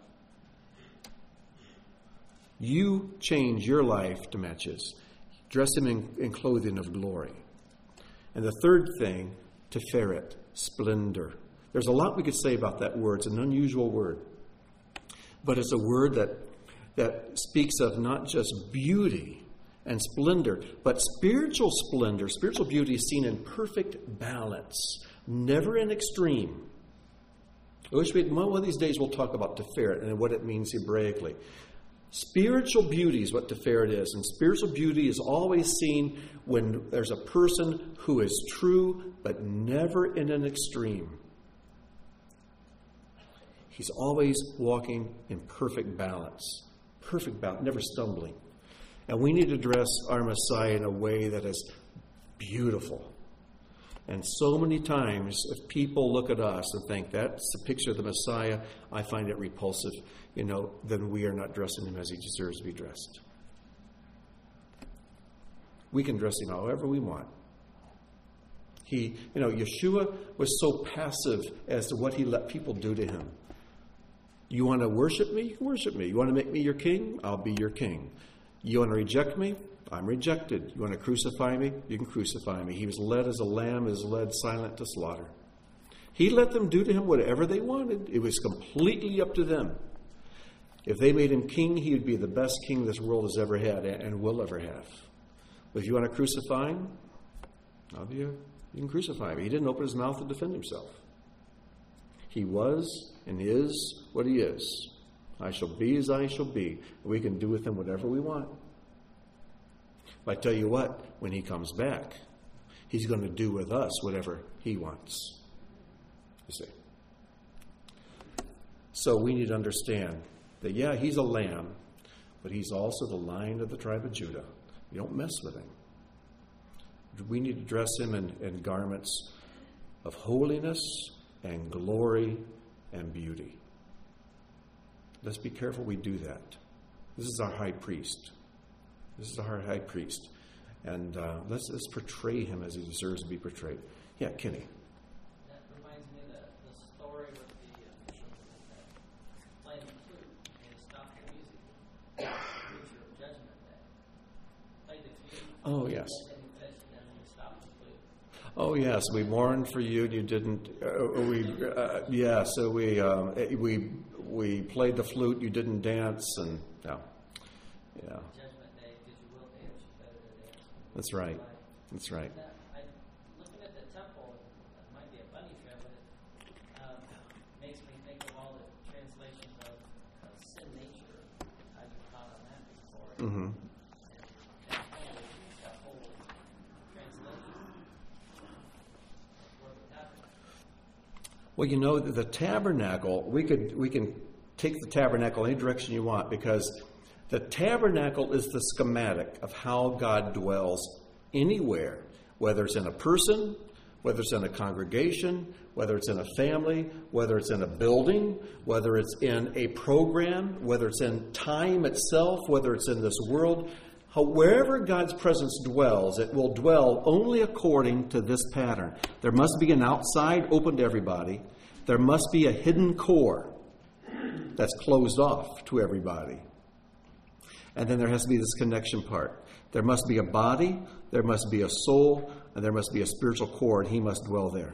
Speaker 1: You change your life to match his. Dress him in clothing of glory. And the third thing, teferet, splendor. There's a lot we could say about that word. It's an unusual word. But it's a word that speaks of not just beauty and splendor, but spiritual splendor. Spiritual beauty is seen in perfect balance, never in extreme. One of these days we'll talk about teferet and what it means Hebraically. Spiritual beauty is what teferet is. And spiritual beauty is always seen when there's a person who is true, but never in an extreme. He's always walking in perfect balance. Perfect balance, never stumbling. And we need to dress our Messiah in a way that is beautiful. And so many times, if people look at us and think that's the picture of the Messiah, I find it repulsive, then we are not dressing him as he deserves to be dressed. We can dress him however we want. Yeshua was so passive as to what he let people do to him. You want to worship me? You can worship me. You want to make me your king? I'll be your king. You want to reject me? I'm rejected. You want to crucify me? You can crucify me. He was led as a lamb is led silent to slaughter. He let them do to him whatever they wanted. It was completely up to them. If they made him king, he would be the best king this world has ever had and will ever have. But if you want to crucify him, you can crucify me. He didn't open his mouth to defend himself. He was and is what he is. I shall be as I shall be. We can do with him whatever we want. But I tell you what, when he comes back, he's going to do with us whatever he wants. You see. So we need to understand that, he's a lamb, but he's also the Lion of the tribe of Judah. You don't mess with him. We need to dress him in garments of holiness and glory and beauty. Let's be careful we do that. This is our high priest. And let's portray him as he deserves to be portrayed. Yeah, Kenny.
Speaker 4: That reminds me of the story with the officials that playing the flute and stopped the music. Preacher of Judgment Day. Played the flute.
Speaker 1: Oh, yes.
Speaker 4: And then he stopped the flute.
Speaker 1: Oh, yes. We mourned for you. You didn't. We played the flute. You didn't dance, and yeah.
Speaker 4: Judgment Day, because you will dance, you better dance.
Speaker 1: That's right. That's right.
Speaker 4: Looking at the temple, it might be a bunny trail, but it makes me think of all the translations of sin nature. How you taught on that before.
Speaker 1: Mm-hmm.
Speaker 4: And that whole translation. Where the tabernacle.
Speaker 1: Well, the tabernacle, we can take the tabernacle any direction you want, because the tabernacle is the schematic of how God dwells anywhere, whether it's in a person, whether it's in a congregation, whether it's in a family, whether it's in a building, whether it's in a program, whether it's in time itself, whether it's in this world. Wherever God's presence dwells, it will dwell only according to this pattern. There must be an outside open to everybody. There must be a hidden core that's closed off to everybody. And then there has to be this connection part. There must be a body, there must be a soul, and there must be a spiritual core, and he must dwell there.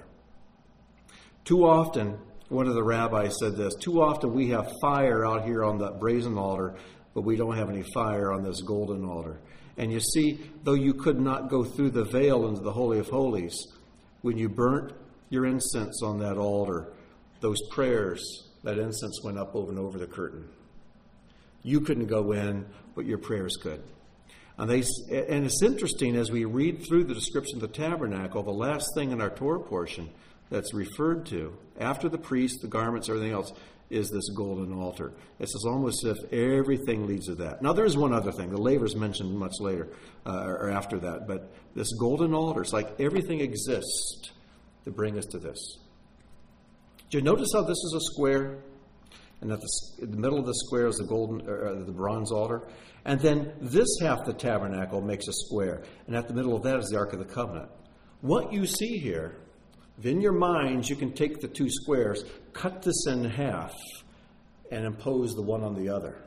Speaker 1: Too often, one of the rabbis said this, too often we have fire out here on the brazen altar, but we don't have any fire on this golden altar. And you see, though you could not go through the veil into the Holy of Holies, when you burnt your incense on that altar, those prayers, that incense went up over and over the curtain. You couldn't go in, but your prayers could. And it's interesting, as we read through the description of the tabernacle, the last thing in our Torah portion that's referred to, after the priest, the garments, everything else, is this golden altar. It's almost as if everything leads to that. Now, there's one other thing. The laver is mentioned much later, or after that. But this golden altar, it's like everything exists to bring us to this. Do you notice how this is a square? And that in the middle of the square is the bronze altar. And then this half of the tabernacle makes a square. And at the middle of that is the Ark of the Covenant. What you see here, in your minds, you can take the two squares, cut this in half, and impose the one on the other.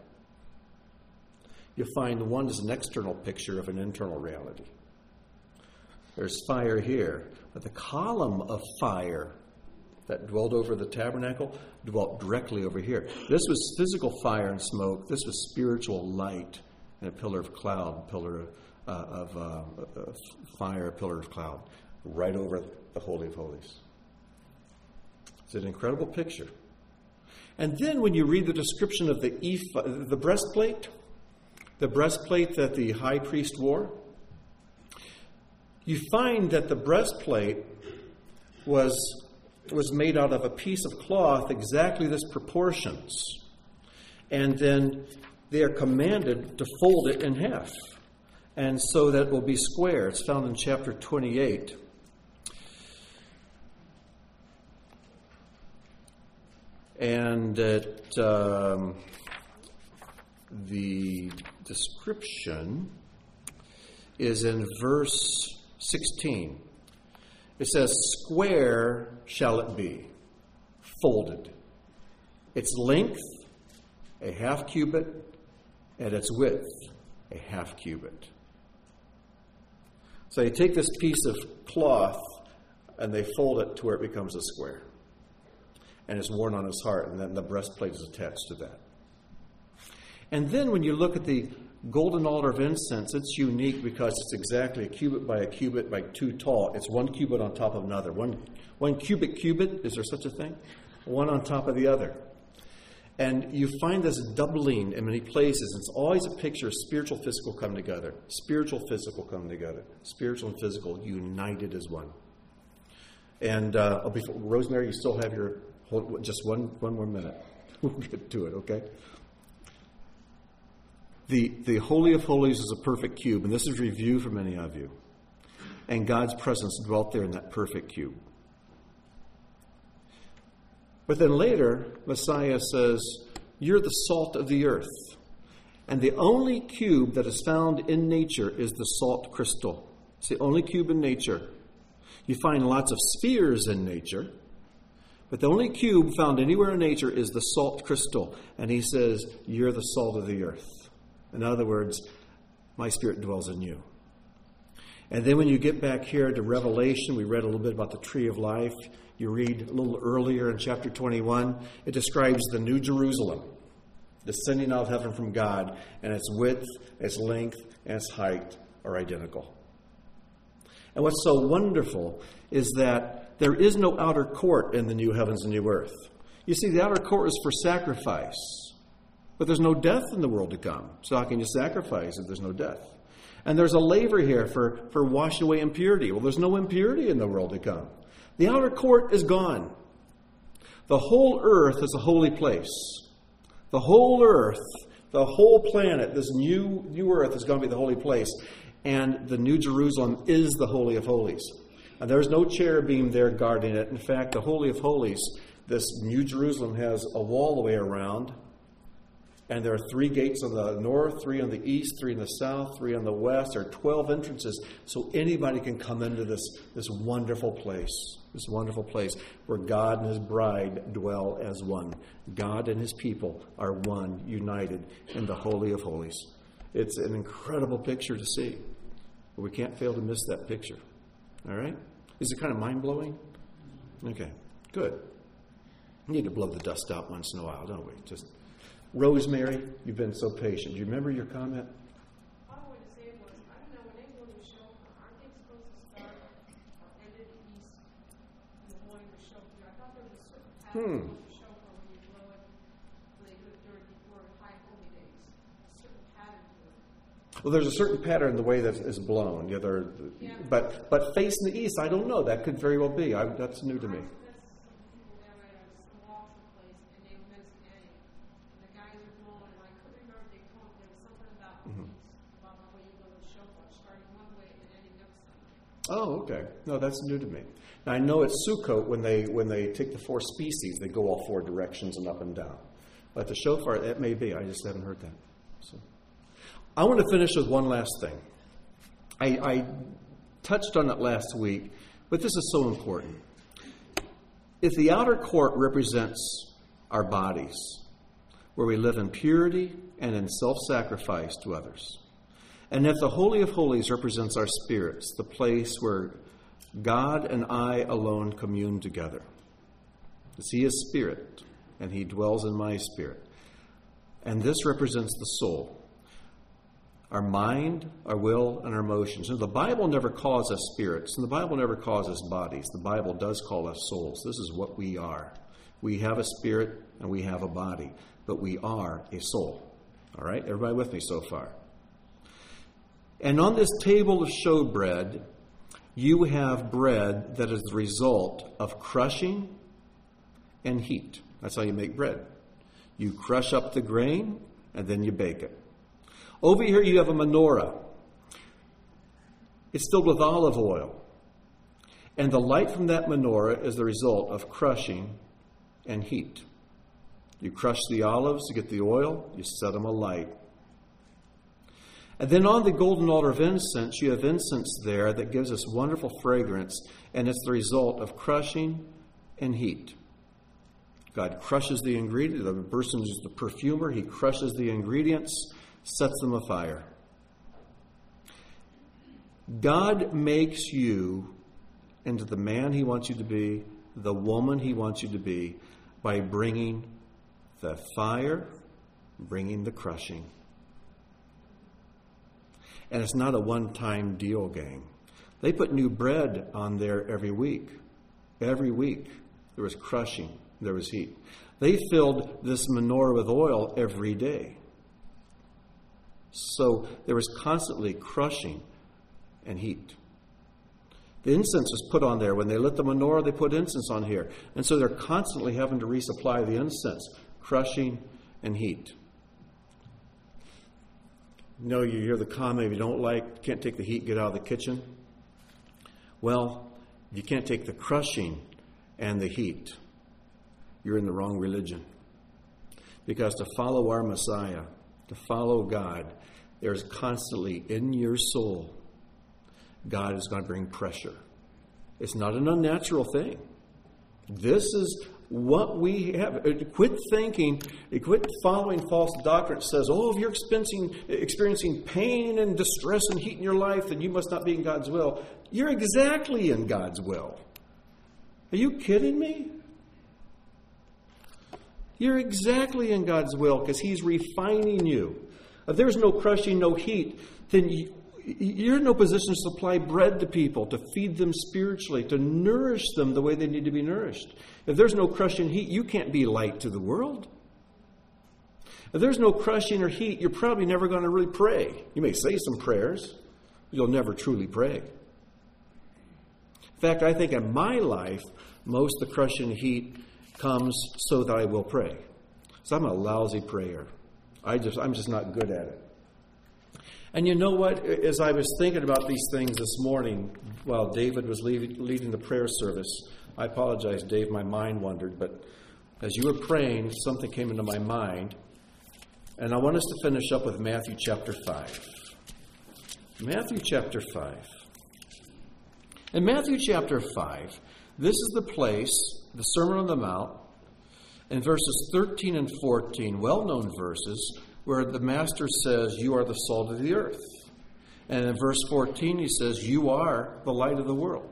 Speaker 1: You'll find the one is an external picture of an internal reality. There's fire here, but the column of fire that dwelled over the tabernacle dwelt directly over here. This was physical fire and smoke. This was spiritual light and a pillar of cloud, pillar of fire, a pillar of cloud, right over the Holy of Holies. It's an incredible picture. And then when you read the description of the breastplate that the high priest wore, you find that the breastplate was made out of a piece of cloth exactly this proportions. And then they are commanded to fold it in half. And so that it will be square. It's found in chapter 28. And that the description is in verse 16. It says, "Square shall it be, folded. Its length, a half cubit, and its width, a half cubit." So you take this piece of cloth and they fold it to where it becomes a square. And it's worn on his heart, and then the breastplate is attached to that. And then when you look at the golden altar of incense, it's unique because it's exactly a cubit by 2 tall. It's 1 cubit on top of another. One cubic cubit, is there such a thing? One on top of the other. And you find this doubling in many places. It's always a picture of spiritual, physical come together. Spiritual, physical come together. Spiritual and physical united as one. And Rosemary, you still have your, just one more minute. We'll get to it, okay? The Holy of Holies is a perfect cube, and this is review for many of you. And God's presence dwelt there in that perfect cube. But then later, Messiah says, "You're the salt of the earth." And the only cube that is found in nature is the salt crystal. It's the only cube in nature. You find lots of spheres in nature, but the only cube found anywhere in nature is the salt crystal. And he says, "You're the salt of the earth." In other words, my Spirit dwells in you. And then when you get back here to Revelation, we read a little bit about the tree of life. You read a little earlier in chapter 21, it describes the New Jerusalem, descending out of heaven from God, and its width, its length, and its height are identical. And what's so wonderful is that there is no outer court in the new heavens and new earth. You see, the outer court is for sacrifice, but there's no death in the world to come. So how can you sacrifice if there's no death? And there's a laver here for wash away impurity. Well, there's no impurity in the world to come. The outer court is gone. The whole earth is a holy place. The whole earth, the whole planet, this new earth is going to be the holy place. And the New Jerusalem is the Holy of Holies. And there's no cherubim there guarding it. In fact, the Holy of Holies, this New Jerusalem has a wall the way around. And there are 3 gates on the north, 3 on the east, 3 in the south, 3 on the west. There are 12 entrances, so anybody can come into this wonderful place. This wonderful place where God and his bride dwell as one. God and his people are one, united in the Holy of Holies. It's an incredible picture to see. But we can't fail to miss that picture. All right? Is it kind of mind-blowing? Okay, good. We need to blow the dust out once in a while, don't we? Just Rosemary, you've been so patient. Do you remember your comment?
Speaker 3: All I wanted to say was, I don't know, when they go to the show, aren't they supposed to start or end at the east in the morning of the show? I thought there was a certain pattern of the show when you blow it, when they do it before high holy days. A certain pattern to it.
Speaker 1: Well, there's a certain pattern in the way that is blown. Yeah, but facing the east, I don't know. That could very well be. That's new to me. Oh, okay. No, that's new to me. Now, I know at Sukkot, when they take the 4 species, they go all 4 directions and up and down. But the shofar, it may be. I just haven't heard that. So, I want to finish with one last thing. I touched on it last week, but this is so important. If the outer court represents our bodies, where we live in purity and in self-sacrifice to others, and if the Holy of Holies represents our spirits, the place where God and I alone commune together. Because he is spirit, and he dwells in my spirit. And this represents the soul. Our mind, our will, and our emotions. And the Bible never calls us spirits, and the Bible never calls us bodies. The Bible does call us souls. This is what we are. We have a spirit, and we have a body. But we are a soul. All right? Everybody with me so far? And on this table of showbread, you have bread that is the result of crushing and heat. That's how you make bread. You crush up the grain, and then you bake it. Over here you have a menorah. It's filled with olive oil. And the light from that menorah is the result of crushing and heat. You crush the olives to get the oil, you set them alight. And then on the golden altar of incense, you have incense there that gives us wonderful fragrance, and it's the result of crushing and heat. God crushes the ingredient. The person is the perfumer. He crushes the ingredients, sets them afire. God makes you into the man He wants you to be, the woman He wants you to be, by bringing the fire, bringing the crushing. And it's not a one-time deal, gang. They put new bread on there every week. Every week there was crushing, there was heat. They filled this menorah with oil every day. So there was constantly crushing and heat. The incense was put on there. When they lit the menorah, they put incense on here. And so they're constantly having to resupply the incense, crushing and heat. You know, you hear the comment, if you don't like, can't take the heat, get out of the kitchen. Well, if you can't take the crushing and the heat, you're in the wrong religion. Because to follow our Messiah, to follow God, there's constantly in your soul, God is going to bring pressure. It's not an unnatural thing. This is what we have. Quit thinking, quit following false doctrine that says, oh, if you're experiencing pain and distress and heat in your life, then you must not be in God's will. You're exactly in God's will. Are you kidding me? You're exactly in God's will because He's refining you. If there's no crushing, no heat, then you're in no position to supply bread to people, to feed them spiritually, to nourish them the way they need to be nourished. If there's no crushing heat, you can't be light to the world. If there's no crushing or heat, you're probably never going to really pray. You may say some prayers, but you'll never truly pray. In fact, I think in my life, most of the crushing heat comes so that I will pray. So I'm a lousy prayer. I'm just not good at it. And you know what? As I was thinking about these things this morning, while David was leading the prayer service, I apologize, Dave, my mind wandered, but as you were praying, something came into my mind, and I want us to finish up with Matthew chapter 5. Matthew chapter 5. In Matthew chapter 5, this is the place, the Sermon on the Mount, in verses 13 and 14, well-known verses, where the Master says, you are the salt of the earth. And in verse 14, He says, you are the light of the world.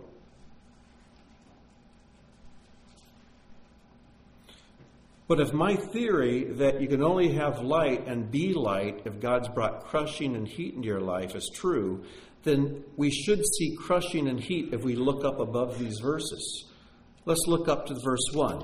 Speaker 1: But if my theory that you can only have light and be light if God's brought crushing and heat into your life is true, then we should see crushing and heat if we look up above these verses. Let's look up to verse 1.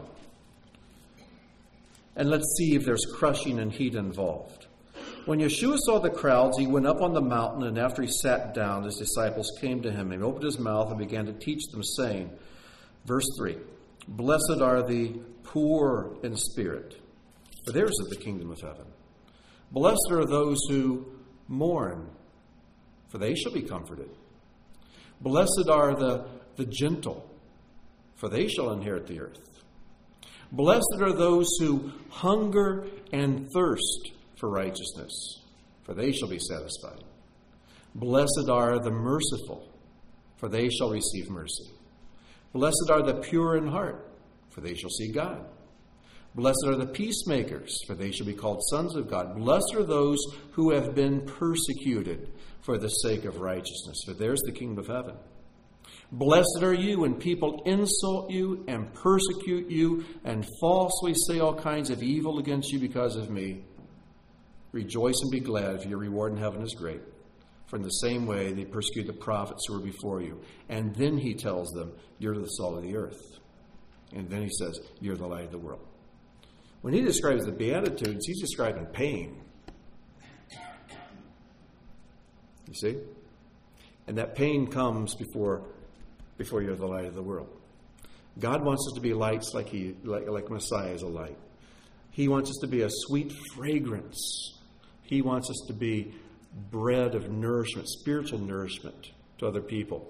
Speaker 1: And let's see if there's crushing and heat involved. When Yeshua saw the crowds, He went up on the mountain, and after He sat down, His disciples came to Him. And He opened His mouth and began to teach them, saying, verse 3, blessed are the poor in spirit, for theirs is the kingdom of heaven. Blessed are those who mourn, for they shall be comforted. Blessed are the gentle, for they shall inherit the earth. Blessed are those who hunger and thirst for righteousness, for they shall be satisfied. Blessed are the merciful, for they shall receive mercy. Blessed are the pure in heart, for they shall see God. Blessed are the peacemakers, for they shall be called sons of God. Blessed are those who have been persecuted for the sake of righteousness, for theirs the kingdom of heaven. Blessed are you when people insult you and persecute you and falsely say all kinds of evil against you because of me. Rejoice and be glad, for your reward in heaven is great. For in the same way they persecute the prophets who were before you. And then He tells them, you're the salt of the earth. And then He says, you're the light of the world. When He describes the Beatitudes, He's describing pain. You see? And that pain comes before you're the light of the world. God wants us to be lights like Messiah is a light. He wants us to be a sweet fragrance. He wants us to be bread of nourishment, spiritual nourishment to other people.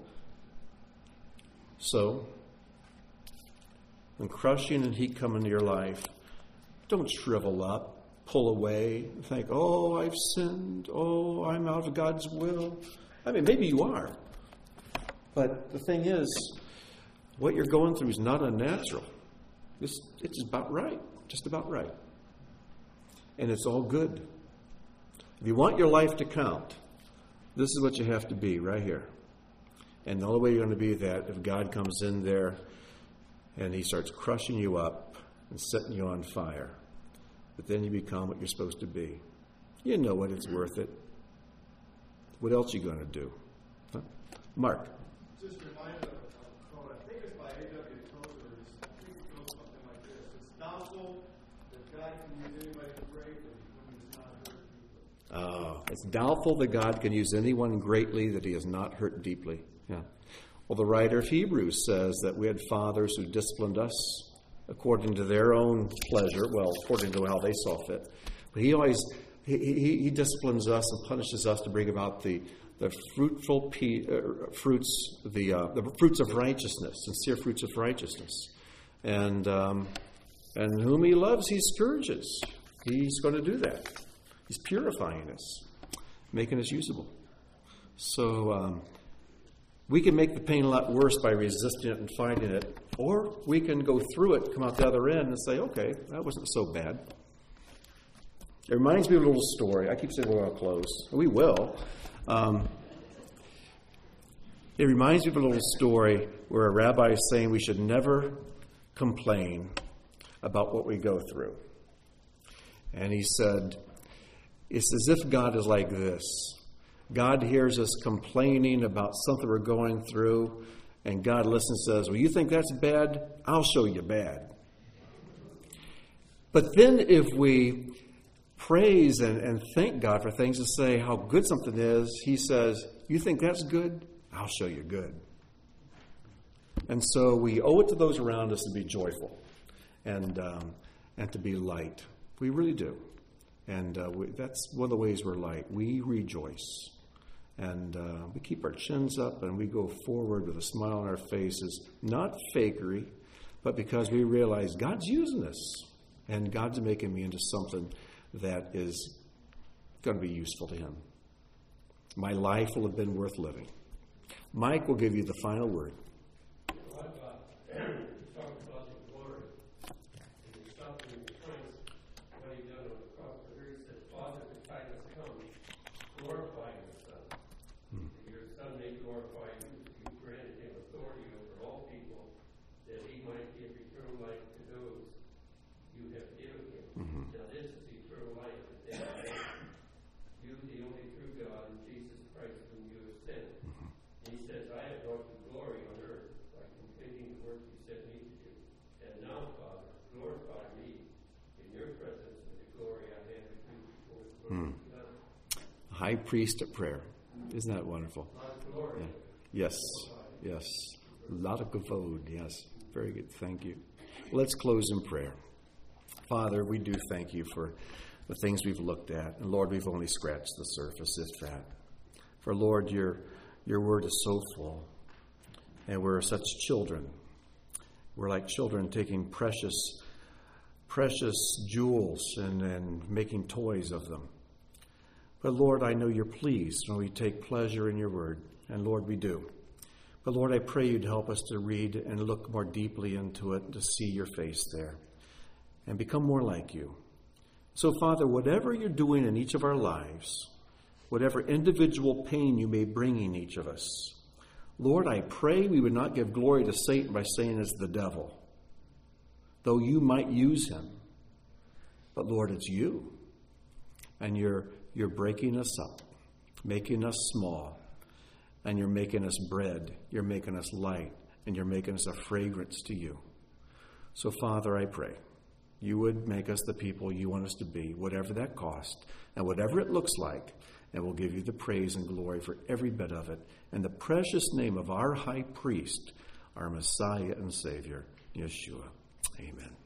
Speaker 1: So, when crushing and heat come into your life, Don't shrivel up, pull away, think, oh, I've sinned. Oh, I'm out of God's will. I mean, maybe you are. But the thing is, what you're going through is not unnatural. It's about right, just about right. And it's all good. If you want your life to count, this is what you have to be right here. And the only way you're going to be that if God comes in there and he starts crushing you up and setting you on fire. But then you become what you're supposed to be. You know what, it's worth it. What else are you going to do? Huh? Mark.
Speaker 5: Just reminded of a quote, I think it's by A.W. Tozer. I think it goes something like this. It's doubtful that God can use anybody greatly when he does not hurt deeply.
Speaker 1: It's doubtful that God can use anyone greatly that he has not hurt deeply. Yeah. Well, the writer of Hebrews says that we had fathers who disciplined us according to their own pleasure, well, according to how they saw fit. But he always he disciplines us and punishes us to bring about the fruitful fruits, the fruits of righteousness, sincere fruits of righteousness, and whom he loves, he scourges. He's going to do that. He's purifying us, making us usable. So we can make the pain a lot worse by resisting it and fighting it, or we can go through it, come out the other end, and say, okay, that wasn't so bad. It reminds me of a little story. I keep saying we're going to close. We will. It reminds me of a little story where a rabbi is saying we should never complain about what we go through. And he said, it's as if God is like this. God hears us complaining about something we're going through, and God listens and says, well, you think that's bad? I'll show you bad. But then if we praise and thank God for things and say how good something is, he says, you think that's good? I'll show you good. And so we owe it to those around us to be joyful and to be light. We really do. And that's one of the ways we're light. We rejoice. And we keep our chins up and we go forward with a smile on our faces. Not fakery, but because we realize God's using us. And God's making me into something that is going to be useful to him. My life will have been worth living. Mike will give you the final word. High priest at prayer. Isn't that wonderful? Yeah. Yes, yes. A lot of kavod, yes. Very good, thank you. Let's close in prayer. Father, we do thank you for the things we've looked at. And Lord, we've only scratched the surface, if that. For Lord, your word is so full. And we're such children. We're like children taking precious jewels and making toys of them. But Lord, I know you're pleased when we take pleasure in your word. And Lord, we do. But Lord, I pray you'd help us to read and look more deeply into it, to see your face there, and become more like you. So Father, whatever you're doing in each of our lives, whatever individual pain you may bring in each of us, Lord, I pray we would not give glory to Satan by saying it's the devil, though you might use him. But Lord, it's you. And you're breaking us up, making us small, and you're making us bread, you're making us light, and you're making us a fragrance to you. So, Father, I pray you would make us the people you want us to be, whatever that cost, and whatever it looks like, and we'll give you the praise and glory for every bit of it. In the precious name of our high priest, our Messiah and Savior, Yeshua. Amen.